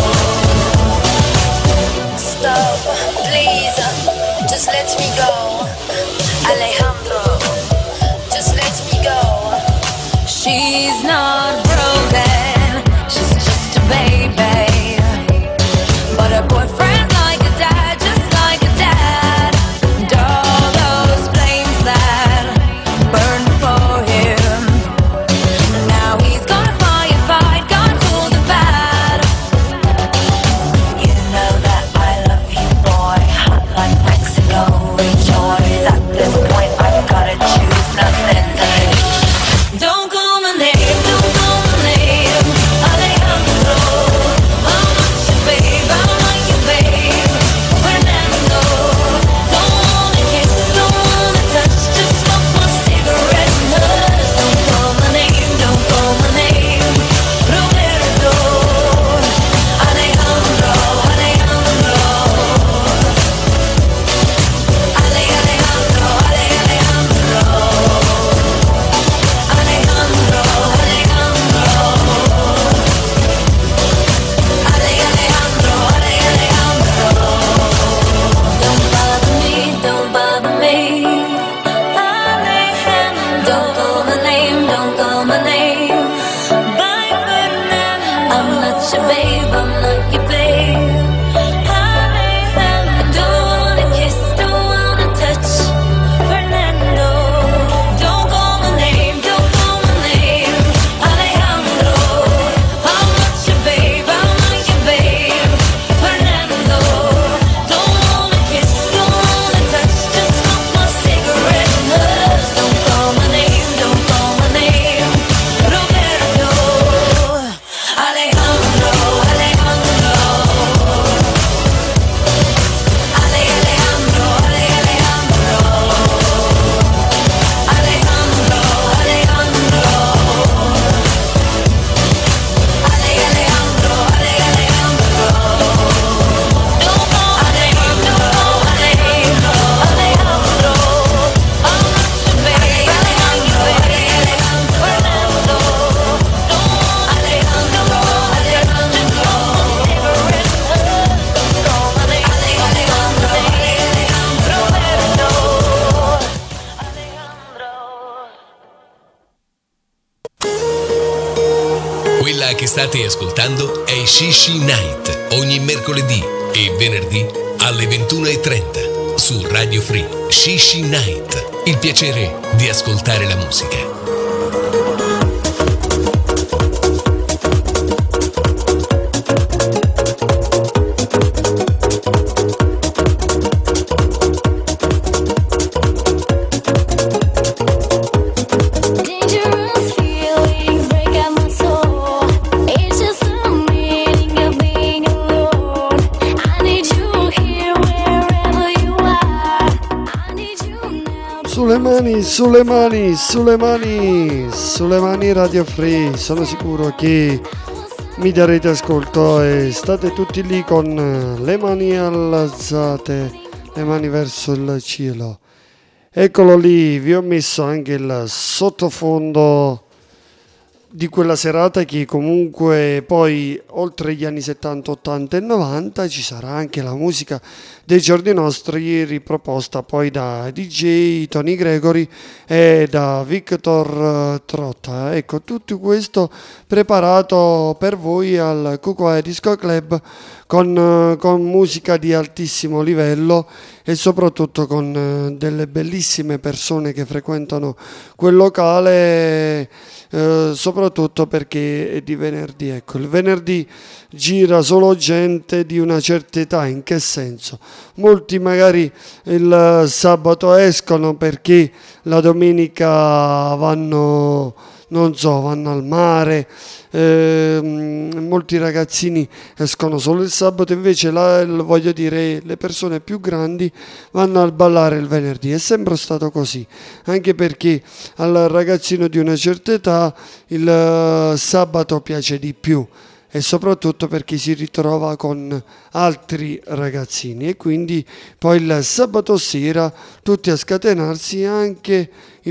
Stop, please, just let me go. Alejandro, just let me go. She's not broken, she's just a baby, but her boyfriend's like a dad, just like a dad. And all those flames that burned for him, now he's gonna firefight, gone for the bad. You know that I love you, boy. Hot like Mexico, rejoice. Quella che state ascoltando è Shishi Night, ogni mercoledì e venerdì alle 21:30 su Radio Free. Shishi Night, il piacere di ascoltare la musica. Dangerous feelings break out my soul. It's just the meaning of being alone. I need you here wherever you are. I need you now. Sulle mani, sulle mani, sulle mani, sulle mani Radio Free. Sono sicuro che mi darete ascolto e state tutti lì con le mani alzate, le mani verso il cielo. Eccolo lì, vi ho messo anche il sottofondo di quella serata che comunque poi oltre gli anni 70, 80 e 90 ci sarà anche la musica dei giorni nostri riproposta poi da DJ Tony Gregory e da Victor Trotta. Ecco, tutto questo preparato per voi al Cucoa Disco Club con musica di altissimo livello e soprattutto con delle bellissime persone che frequentano quel locale, soprattutto perché è di venerdì. Ecco, il venerdì gira solo gente di una certa età. In che senso? Molti magari il sabato escono perché la domenica vanno, non so, vanno al mare. Molti ragazzini escono solo il sabato, invece voglio dire, le persone più grandi vanno a ballare il venerdì. È sempre stato così, anche perché al ragazzino di una certa età il sabato piace di più e soprattutto perché si ritrova con altri ragazzini e quindi poi il sabato sera tutti a scatenarsi anche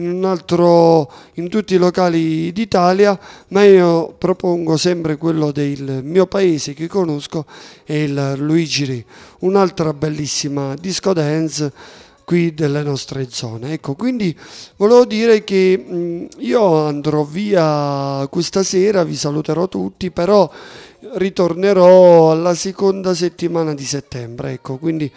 in tutti i locali d'Italia, ma io propongo sempre quello del mio paese che conosco, è il Luigi Re, un'altra bellissima disco dance qui delle nostre zone. Ecco, quindi volevo dire che io andrò via questa sera, vi saluterò tutti, però ritornerò alla seconda settimana di settembre. Ecco, quindi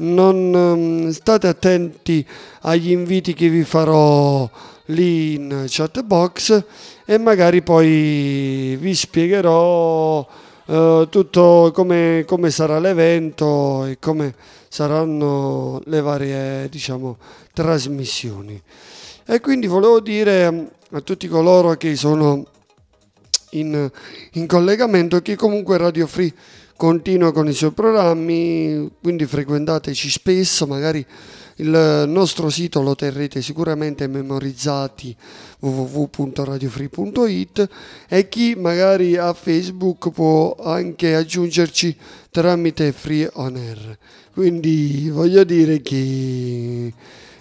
non state attenti agli inviti che vi farò lì in chat box e magari poi vi spiegherò tutto come sarà l'evento e come saranno le varie, diciamo, trasmissioni. E quindi volevo dire a tutti coloro che sono in collegamento che comunque Radio Free continua con i suoi programmi, quindi frequentateci spesso, magari il nostro sito lo terrete sicuramente memorizzati, www.radiofree.it, e chi magari ha Facebook può anche aggiungerci tramite Free On Air. Quindi voglio dire che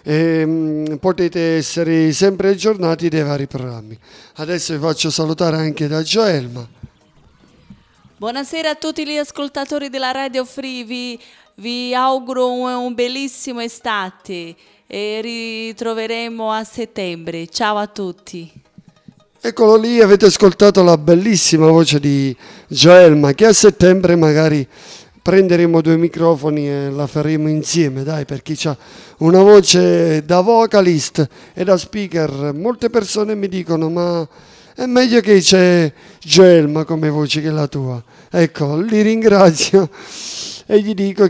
potete essere sempre aggiornati dai vari programmi. Adesso vi faccio salutare anche da Joelma. Buonasera a tutti gli ascoltatori della Radio Free, vi auguro un bellissimo estate e ritroveremo a settembre. Ciao a tutti. Eccolo lì, avete ascoltato la bellissima voce di Joelma, che a settembre magari prenderemo 2 microfoni e la faremo insieme, dai, perché c'ha una voce da vocalist e da speaker. Molte persone mi dicono, ma è meglio che c'è Joelma come voce che la tua. Ecco, li ringrazio e gli dico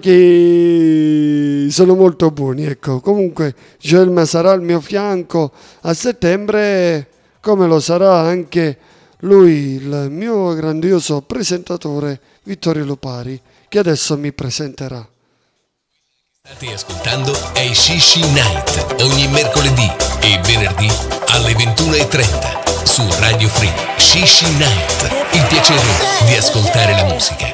che sono molto buoni. Ecco, comunque Joelma sarà al mio fianco a settembre, come lo sarà anche lui, il mio grandioso presentatore Vittorio Lupari, che adesso mi presenterà. State ascoltando è Shishi Night, ogni mercoledì e venerdì alle 21:30 su Radio Free. Shishi Night, il piacere di ascoltare la musica.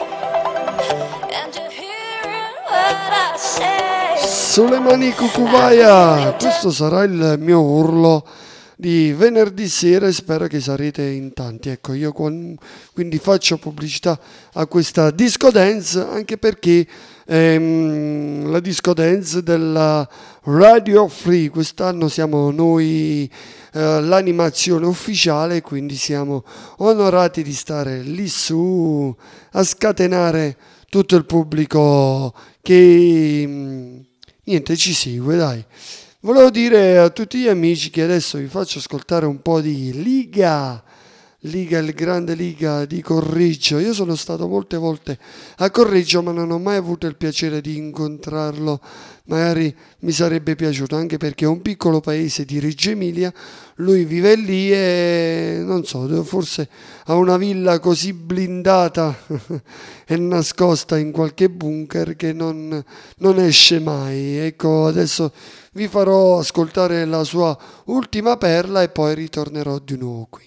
Sulle mani Cucubaia, questo sarà il mio urlo di venerdì sera e spero che sarete in tanti. Ecco, io quindi faccio pubblicità a questa disco dance, anche perché la disco dance della Radio Free, quest'anno siamo noi l'animazione ufficiale, quindi siamo onorati di stare lì su a scatenare tutto il pubblico che niente ci segue, dai. Volevo dire a tutti gli amici che adesso vi faccio ascoltare un po' di Liga, il grande Liga di Correggio. Io sono stato molte volte a Correggio, ma non ho mai avuto il piacere di incontrarlo. Magari mi sarebbe piaciuto, anche perché è un piccolo paese di Reggio Emilia. Lui vive lì e non so, forse ha una villa così blindata e nascosta in qualche bunker che non esce mai. Ecco, adesso vi farò ascoltare la sua ultima perla e poi ritornerò di nuovo qui.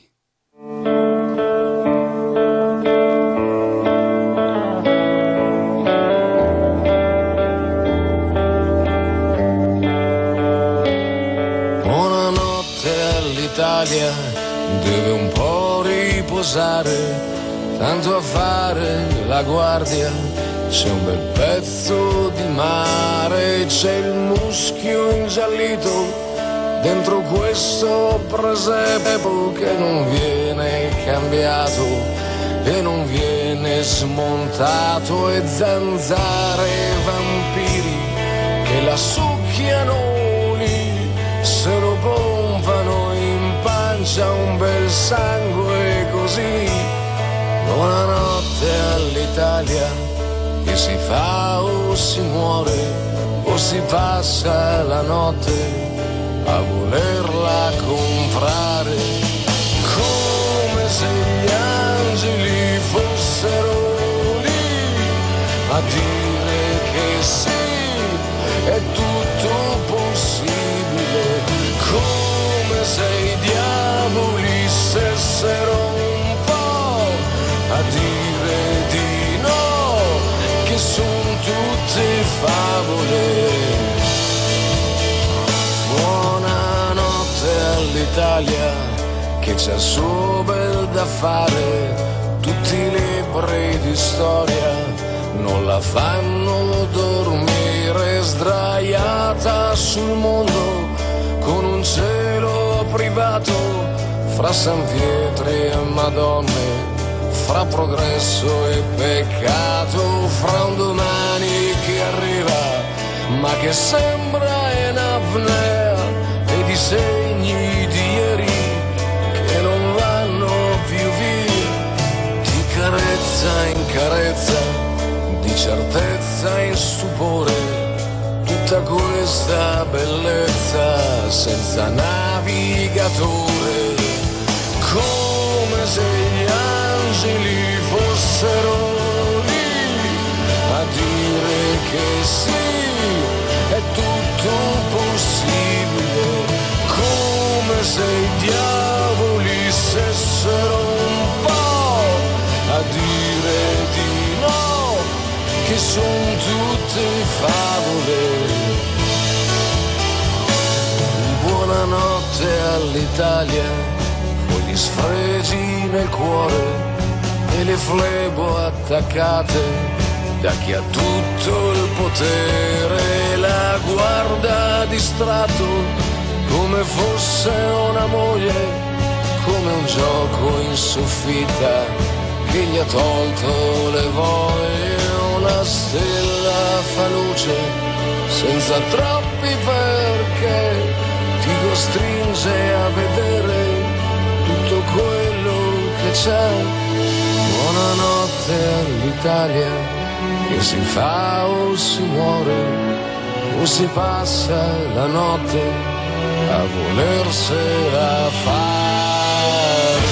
Buonanotte all'Italia, deve un po' riposare, tanto a fare la guardia, c'è un bel pezzo di mare, c'è il muschio ingiallito dentro questo presepe che non viene cambiato e non viene smontato, e zanzare e vampiri che la succhiano lì, se lo pompano in pancia un bel sangue così. Buonanotte all'Italia, che si fa o si muore o si passa la notte a volerla comprare, come se gli angeli fossero lì a dire che sì, è tutto possibile, come se i diavoli stessero un po' a dire di no, che sono tutte favole. Buonanotte all'Italia, che c'ha il suo bel da fare, tutti i libri di storia non la fanno dormire, sdraiata sul mondo con un cielo privato, fra San Pietro e Madonne, fra progresso e peccato, fra un domani che arriva ma che sembra in apnea, e disegni di ieri che non vanno più via, di carezza in carezza, di certezza in stupore, tutta questa bellezza senza navigatore, come se gli angeli fossero lì a dire che sì, è tutto possibile, come se i diavoli stessero un po' a dire di no, che sono tutte favole. Buonanotte all'Italia, con gli sfregi nel cuore e le flebo attaccate da chi ha tutto il potere, la guarda distratto come fosse una moglie, come un gioco in soffitta che gli ha tolto le voglie, una stella fa luce senza troppi perché, ti costringe a vedere tutto quello che c'è. Buonanotte all'Italia, che si fa o si muore o si passa la notte a volersela fare.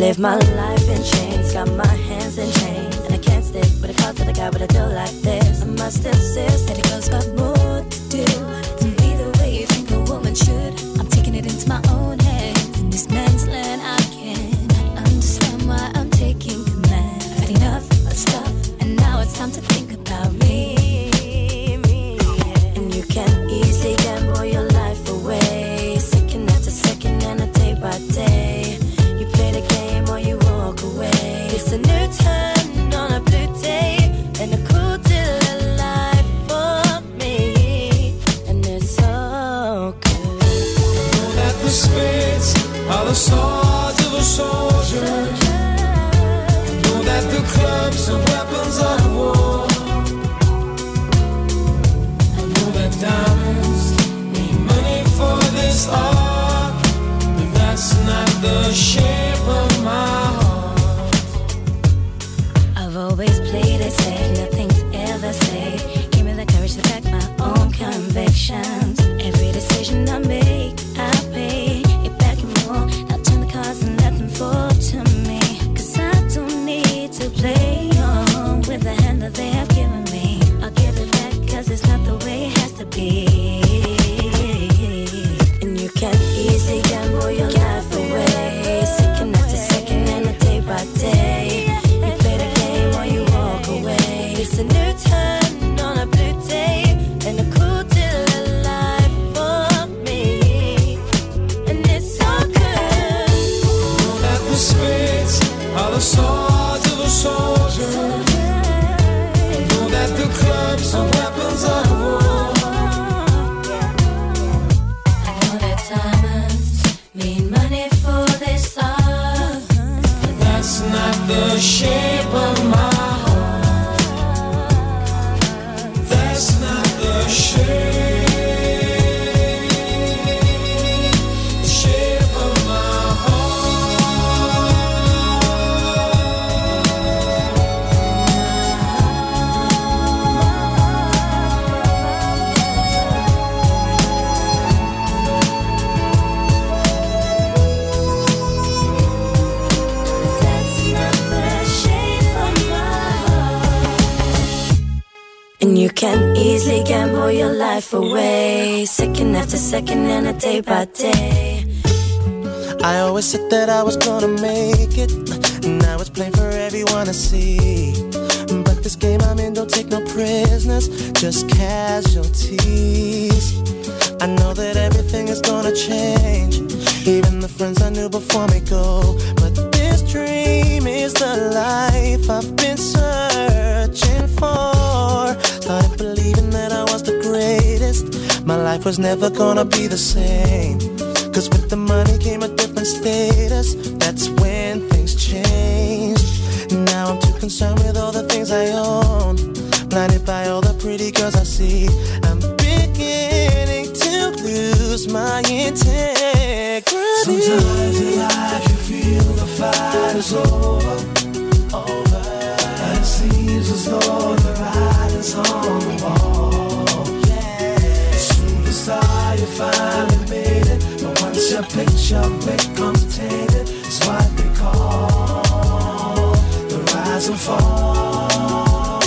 live my life in chains, got my hands in chains, and I can't stick with a cause that I got, but I do like this. I must insist that a girl's got more to do to be the way you think a woman should. I'm taking it into my own hands. In this man's land, I can't understand why I'm taking command. I've had enough of stuff, and now it's time to think about me. And you can easily gamble your life away, second after second and a day by day. You play the game or you walk away. It's a new turn on a blue day and a cool deal of life for me, and it's so good. Know that the spades are the swords of a soldier. Know that the clubs are weapons of war. I know that diamonds need money for this art, but that's not the shape of my heart. I've always played it safe, nothing's ever safe. Give me the courage to back my own convictions. Every decision I make, I pay it back and more. I'll turn the cards and let them fall to me, 'cause I don't need to play on with the hand that they have given me. I'll give it back 'cause it's not the way it has to be. And you can easily gamble your life away, second after second and a day by day. You play the game or you walk away. It's a new turn on a blue day and a cool deal of life for me, and it's so good. Know that the spades are the swords of a soldier. Know that the clubs are weapons of war. I know that diamonds mean money for this art, But that's not the shape of my heart. That's not the shape of my and you can easily gamble your life away, second after second and a day by day. I always said that I was gonna make it, now it's plain for everyone to see. But this game I'm in don't take no prisoners, just casualties. I know that everything is gonna change, even the friends I knew before me go. But this dream is the life I've been searching for. Started believing that I was the greatest, my life was never gonna be the same. 'Cause with the money came a different status, that's when things changed. Now I'm too concerned with all the things I own, blinded by all the pretty girls I see. I'm beginning to lose my integrity. Sometimes in life you feel the fight is over, and it seems as though the writing's on the wall. Superstar, you finally made it, but once your picture becomes tainted, it's what they call the rise and fall.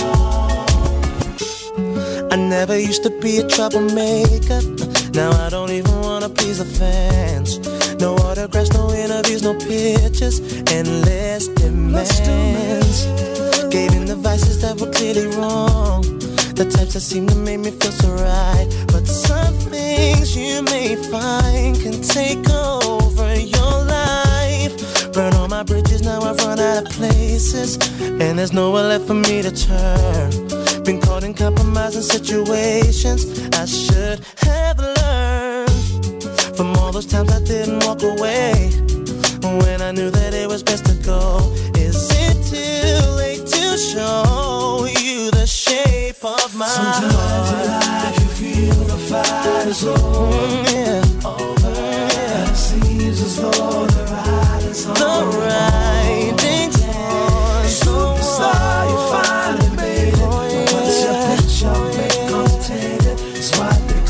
I never used to be a troublemaker, now I don't even wanna please the fans. No autographs, no interviews, no pictures, endless demands. Gave in the vices that were clearly wrong, the types that seem to make me feel so right. But some things you may find can take over your life. Burn all my bridges, now I've run out of places, and there's nowhere left for me to turn. Been caught in compromising situations I should have learned from all those times I didn't walk away when I knew that it was best to go. Is it too late to show you the shape of my Sometimes heart? in life you feel the fight is over, and it seems as though the writing's on the writing's on. Superstar, you finally made it, but once your picture becomes tainted, it's what they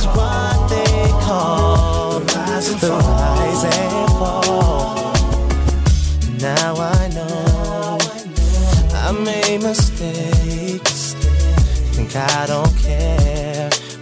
call the rise and fall. Now I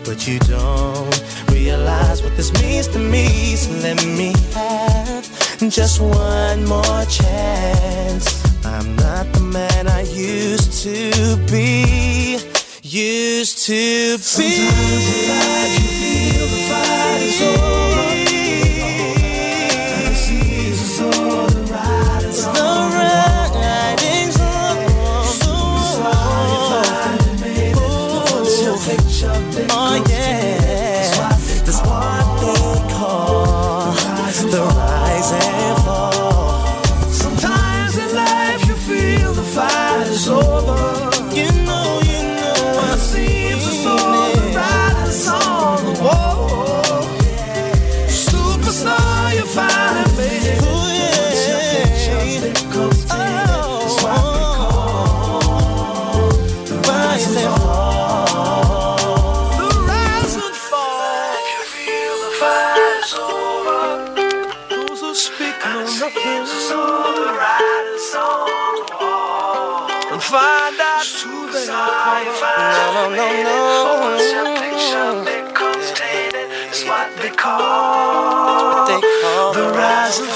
but you don't realize what this means to me. So let me have just one more chance. I'm not the man I used to be. Used to be. Sometimes in life you feel the fight is over, and the seasons over, the riding's on. The riding's on. Superstar, you finally made it. Once your picture becomes that's what they call the rise and fall. Sometimes in life you feel the fight is over. You know. Superstar, you finally made it. That's what they call the rise and fall. The rise and fall. You feel the fight is over. Those who speak know nothing. So the ride is on. And find out who they are. No. Once your picture becomes tainted, it's what they call the rise and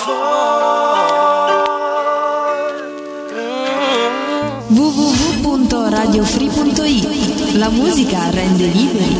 fall. www.radiofree.it. La musica rende liberi.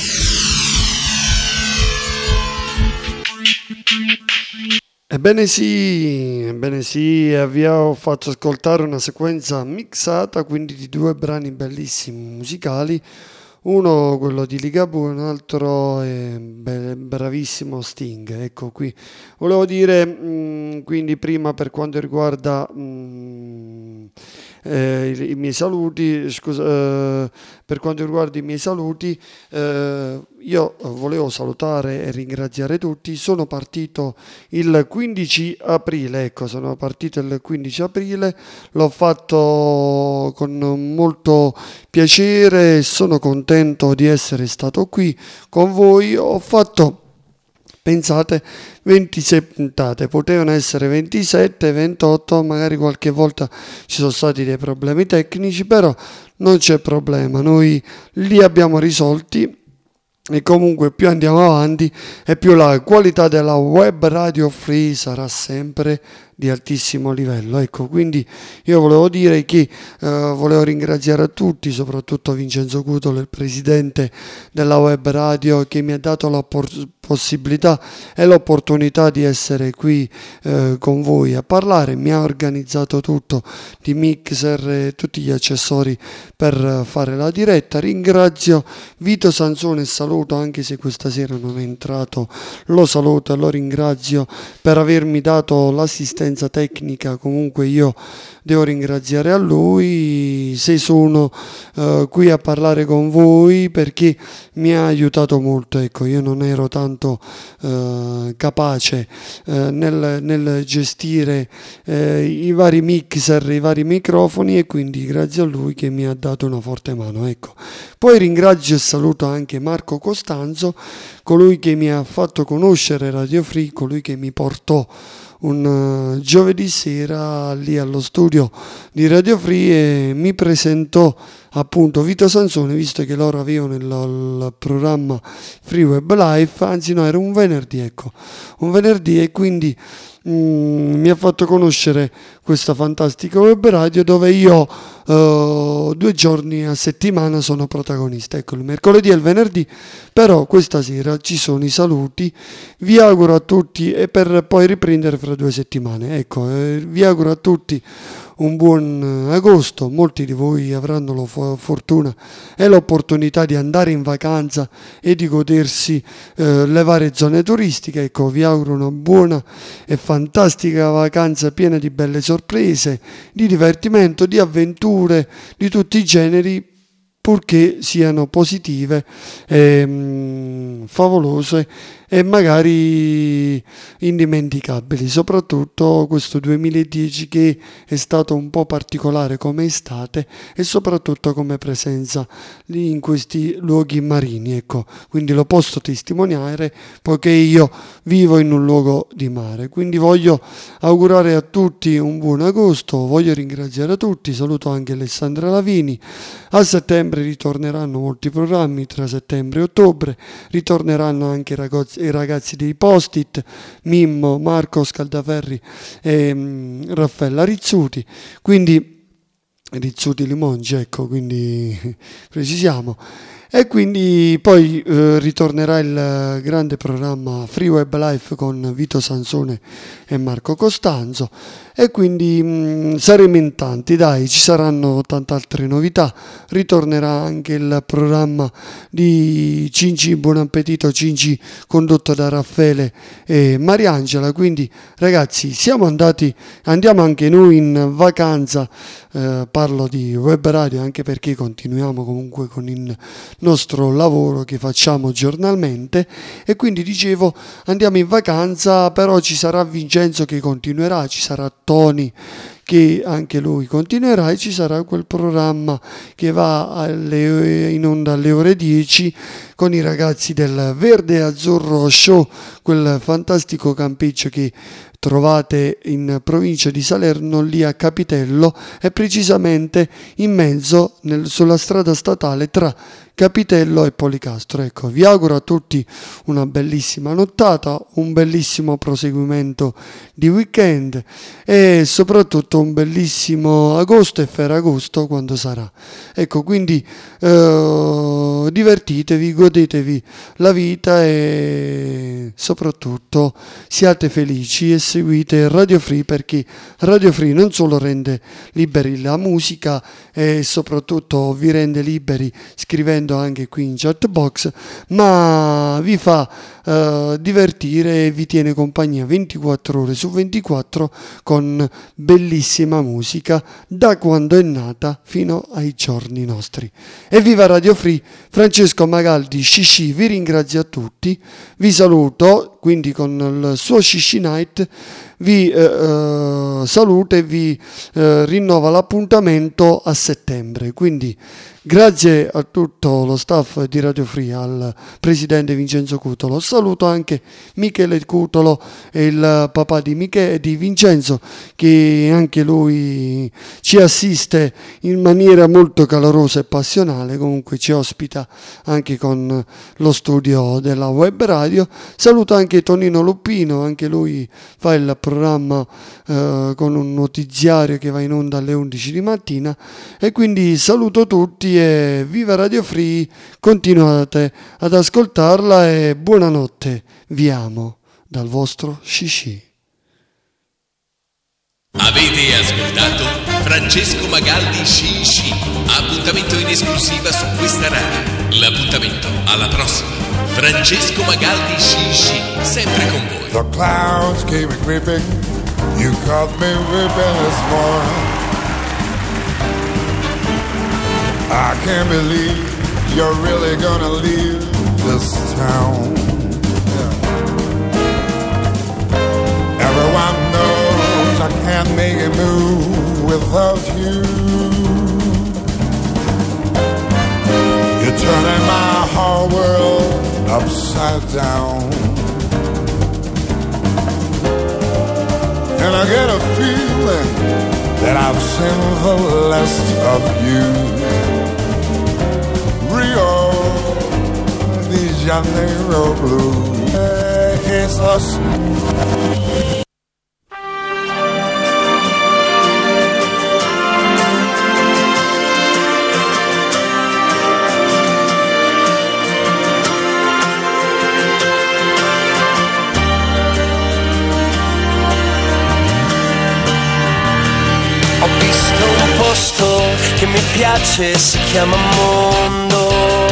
Ebbene sì, vi ho fatto ascoltare una sequenza mixata, quindi di due brani bellissimi musicali, uno quello di Ligabue, un altro è bravissimo Sting. Ecco qui, volevo dire, quindi prima per quanto riguarda i miei saluti, per quanto riguarda i miei saluti, io volevo salutare e ringraziare tutti. Sono partito il 15 aprile, l'ho fatto con molto piacere e sono contento di essere stato qui con voi. Ho fatto, pensate, 26 puntate, potevano essere 27, 28, magari qualche volta ci sono stati dei problemi tecnici, però non c'è problema, noi li abbiamo risolti. E comunque più andiamo avanti e più la qualità della web radio free sarà sempre di altissimo livello. Ecco, quindi io volevo dire che volevo ringraziare a tutti, soprattutto Vincenzo Cutolo, il presidente della web radio, che mi ha dato la possibilità e l'opportunità di essere qui con voi a parlare. Mi ha organizzato tutto, di mixer e tutti gli accessori per fare la diretta. Ringrazio Vito Sansone, saluto, anche se questa sera non è entrato, lo saluto e lo ringrazio per avermi dato l'assistenza tecnica. Comunque io devo ringraziare a lui se sono qui a parlare con voi, perché mi ha aiutato molto. Ecco, io non ero tanto capace nel gestire i vari mixer, i vari microfoni, e quindi grazie a lui che mi ha dato una forte mano. Ecco, poi ringrazio e saluto anche Marco Costanzo, colui che mi ha fatto conoscere Radio Free, colui che mi portò un giovedì sera lì allo studio di Radio Free e mi presentò appunto Vito Sansone, visto che loro avevano il programma Free Web Life, anzi no, era un venerdì, e quindi mi ha fatto conoscere questa fantastica web radio dove io 2 giorni a settimana sono protagonista. Ecco, il mercoledì e il venerdì, però questa sera ci sono i saluti. Vi auguro a tutti, e per poi riprendere fra 2 settimane, ecco, vi auguro a tutti un buon agosto. Molti di voi avranno la fortuna e l'opportunità di andare in vacanza e di godersi le varie zone turistiche. Ecco, vi auguro una buona e fantastica vacanza piena di belle sorprese, di divertimento, di avventure di tutti i generi, purché siano positive, favolose e magari indimenticabili, soprattutto questo 2010 che è stato un po' particolare come estate e soprattutto come presenza lì in questi luoghi marini, ecco, quindi lo posso testimoniare poiché io vivo in un luogo di mare, quindi voglio augurare a tutti un buon agosto, voglio ringraziare a tutti, saluto anche Alessandra Lavini. A settembre ritorneranno molti programmi, tra settembre e ottobre ritorneranno anche i ragazzi dei Post-it, Mimmo, Marco Scaldaferri e Raffaella Rizzuti, quindi Rizzuti Limongi, ecco, quindi precisiamo. E quindi poi ritornerà il grande programma Free Web Life con Vito Sansone e Marco Costanzo e quindi saremo in tanti, dai, ci saranno tante altre novità, ritornerà anche il programma di Cinci Buon Appetito Cinci condotto da Raffaele e Mariangela, quindi ragazzi andiamo anche noi in vacanza, parlo di Web Radio anche perché continuiamo comunque con il nostro lavoro che facciamo giornalmente e quindi dicevo andiamo in vacanza, però ci sarà Vincenzo che continuerà, ci sarà Tony che anche lui continuerà e ci sarà quel programma che va in onda alle ore 10 con i ragazzi del Verde Azzurro Show, quel fantastico campeggio che trovate in provincia di Salerno, lì a Capitello e precisamente in mezzo sulla strada statale tra Capitello e Policastro. Ecco, vi auguro a tutti una bellissima nottata, un bellissimo proseguimento di weekend e soprattutto un bellissimo agosto e Ferragosto quando sarà. Ecco, quindi divertitevi, godetevi la vita e soprattutto siate felici e seguite Radio Free, perché Radio Free non solo rende liberi la musica e soprattutto vi rende liberi scrivendo anche qui in chat box, ma vi fa divertire e vi tiene compagnia 24 ore su 24 con bellissima musica da quando è nata fino ai giorni nostri. Evviva Radio Free! Francesco Magaldi Shishi vi ringrazio a tutti, vi saluto quindi con il suo Shishi Night, vi saluta e vi rinnova l'appuntamento a settembre, quindi grazie a tutto lo staff di Radio Free, al presidente Vincenzo Cutolo, saluto anche Michele Cutolo e il papà di Vincenzo che anche lui ci assiste in maniera molto calorosa e passionale, comunque ci ospita anche con lo studio della web radio, saluto anche Tonino Luppino, anche lui fa il programma con un notiziario che va in onda alle 11 di mattina e quindi saluto tutti e viva Radio Free, continuate ad ascoltarla e buonanotte, vi amo dal vostro Shishi. Avete ascoltato Francesco Magaldi Shishi, appuntamento in esclusiva su questa radio. L'appuntamento alla prossima. Francesco Magaldi Shishi, sempre con voi. The clouds came creeping, you caught me weeping this morning. I can't believe you're really gonna leave this town. Everyone knows I can't make a move without you. You're turning my whole world upside down. And I get a feeling that I've seen the last of you. Rio de Janeiro blue. It's us. Ho visto un posto che mi piace, si chiama mondo.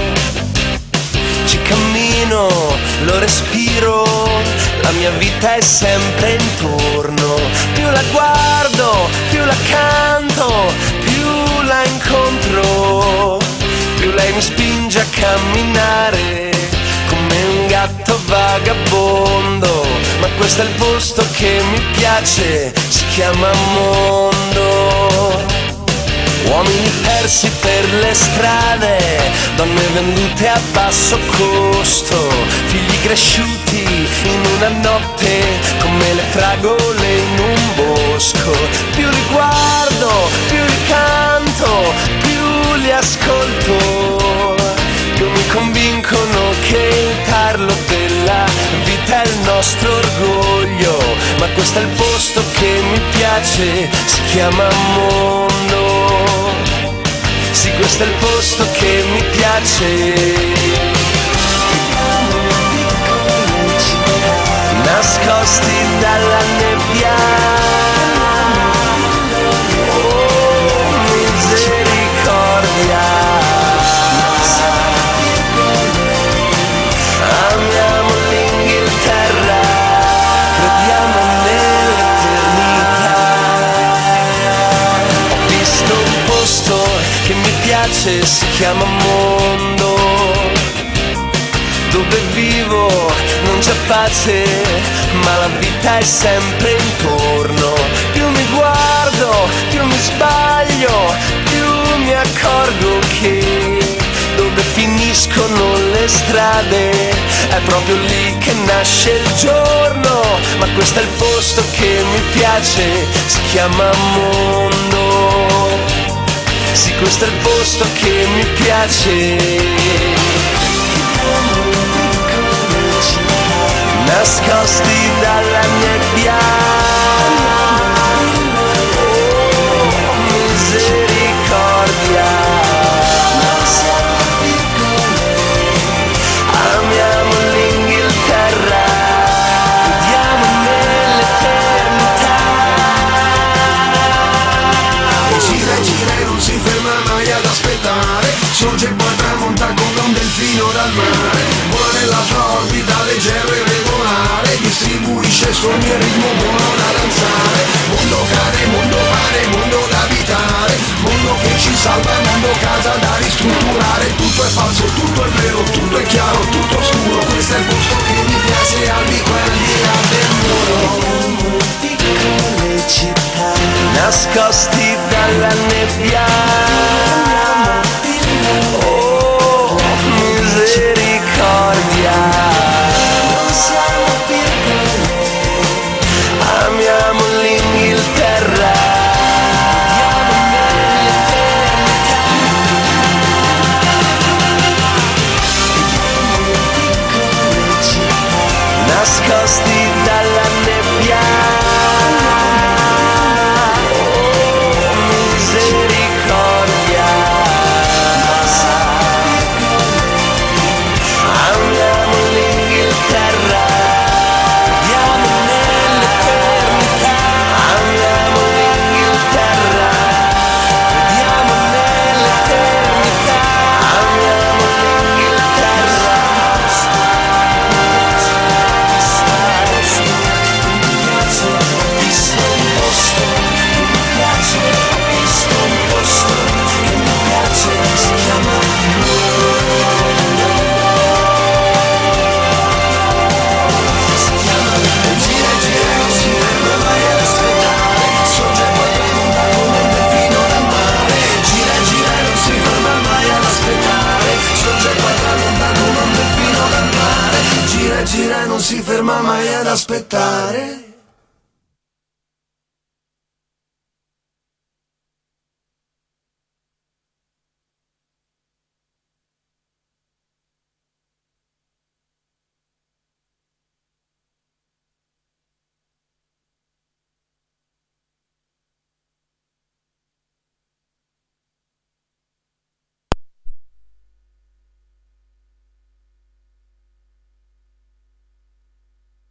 Ci cammino, lo respiro, la mia vita è sempre intorno. Più la guardo, più la canto, più la incontro, più lei mi spinge a camminare come un gatto gatto vagabondo, ma questo è il posto che mi piace, si chiama mondo. Uomini persi per le strade, donne vendute a basso costo, figli cresciuti in una notte come le fragole in un bosco. Più li guardo, più li canto, più li ascolto, più mi convincono che il tarlo della vita è il nostro orgoglio. Ma questo è il posto che mi piace, si chiama mondo. Sì, questo è il posto che mi piace. Nascosti dalla nebbia, oh misericordia. Amiamo l'Inghilterra, crediamo nell'eternità. Ho visto un posto che mi piace, si chiama mondo. Dove vivo non c'è pace, ma la vita è sempre intorno. Più mi guardo, più mi sbaglio, più mi accorgo che dove finiscono le strade è proprio lì che nasce il giorno. Ma questo è il posto che mi piace, si chiama mondo. Sì, questo è il posto che mi piace. Nascosti dalla nebbia, oh misericordia. Amiamo l'Inghilterra, crediamo nell'eternità. E gira e non si ferma mai ad aspettare, sorge e poi tramonta come un delfino dal mare. Vola nella sua orbita leggero e regolare, distribuisce suoni e ritmo buono da danzare. Mondo cane, mondo pane, mondo da abitare, mondo che ci salva, mondo casa da ristrutturare. Tutto è falso, tutto è vero, tutto è chiaro, tutto oscuro. Questo è il posto che mi piace, al di qua e al di là del muro. Piccole città, nascosti dalla nebbia, oh misericordia. Amiamo l'Inghilterra, crediamo nell'eternità. Piccole città, nascosti dalla nebbia, oh misericordia. Amiamo l'Inghilterra, crediamo nell'eternità. Amiamo l'Inghilterra, crediamo nell'eternità. Amiamo l'Inghilterra. Visto un posto che mi piace, visto un posto che mi piace, si chiama gira e gira e non si ferma mai ad aspettare, sorge e poi tramonta come un delfino dal mare. Gira e gira e non si ferma mai ad aspettare, sorge e poi tramonta come un delfino dal mare. Gira e gira e non si ferma mai ad aspettare.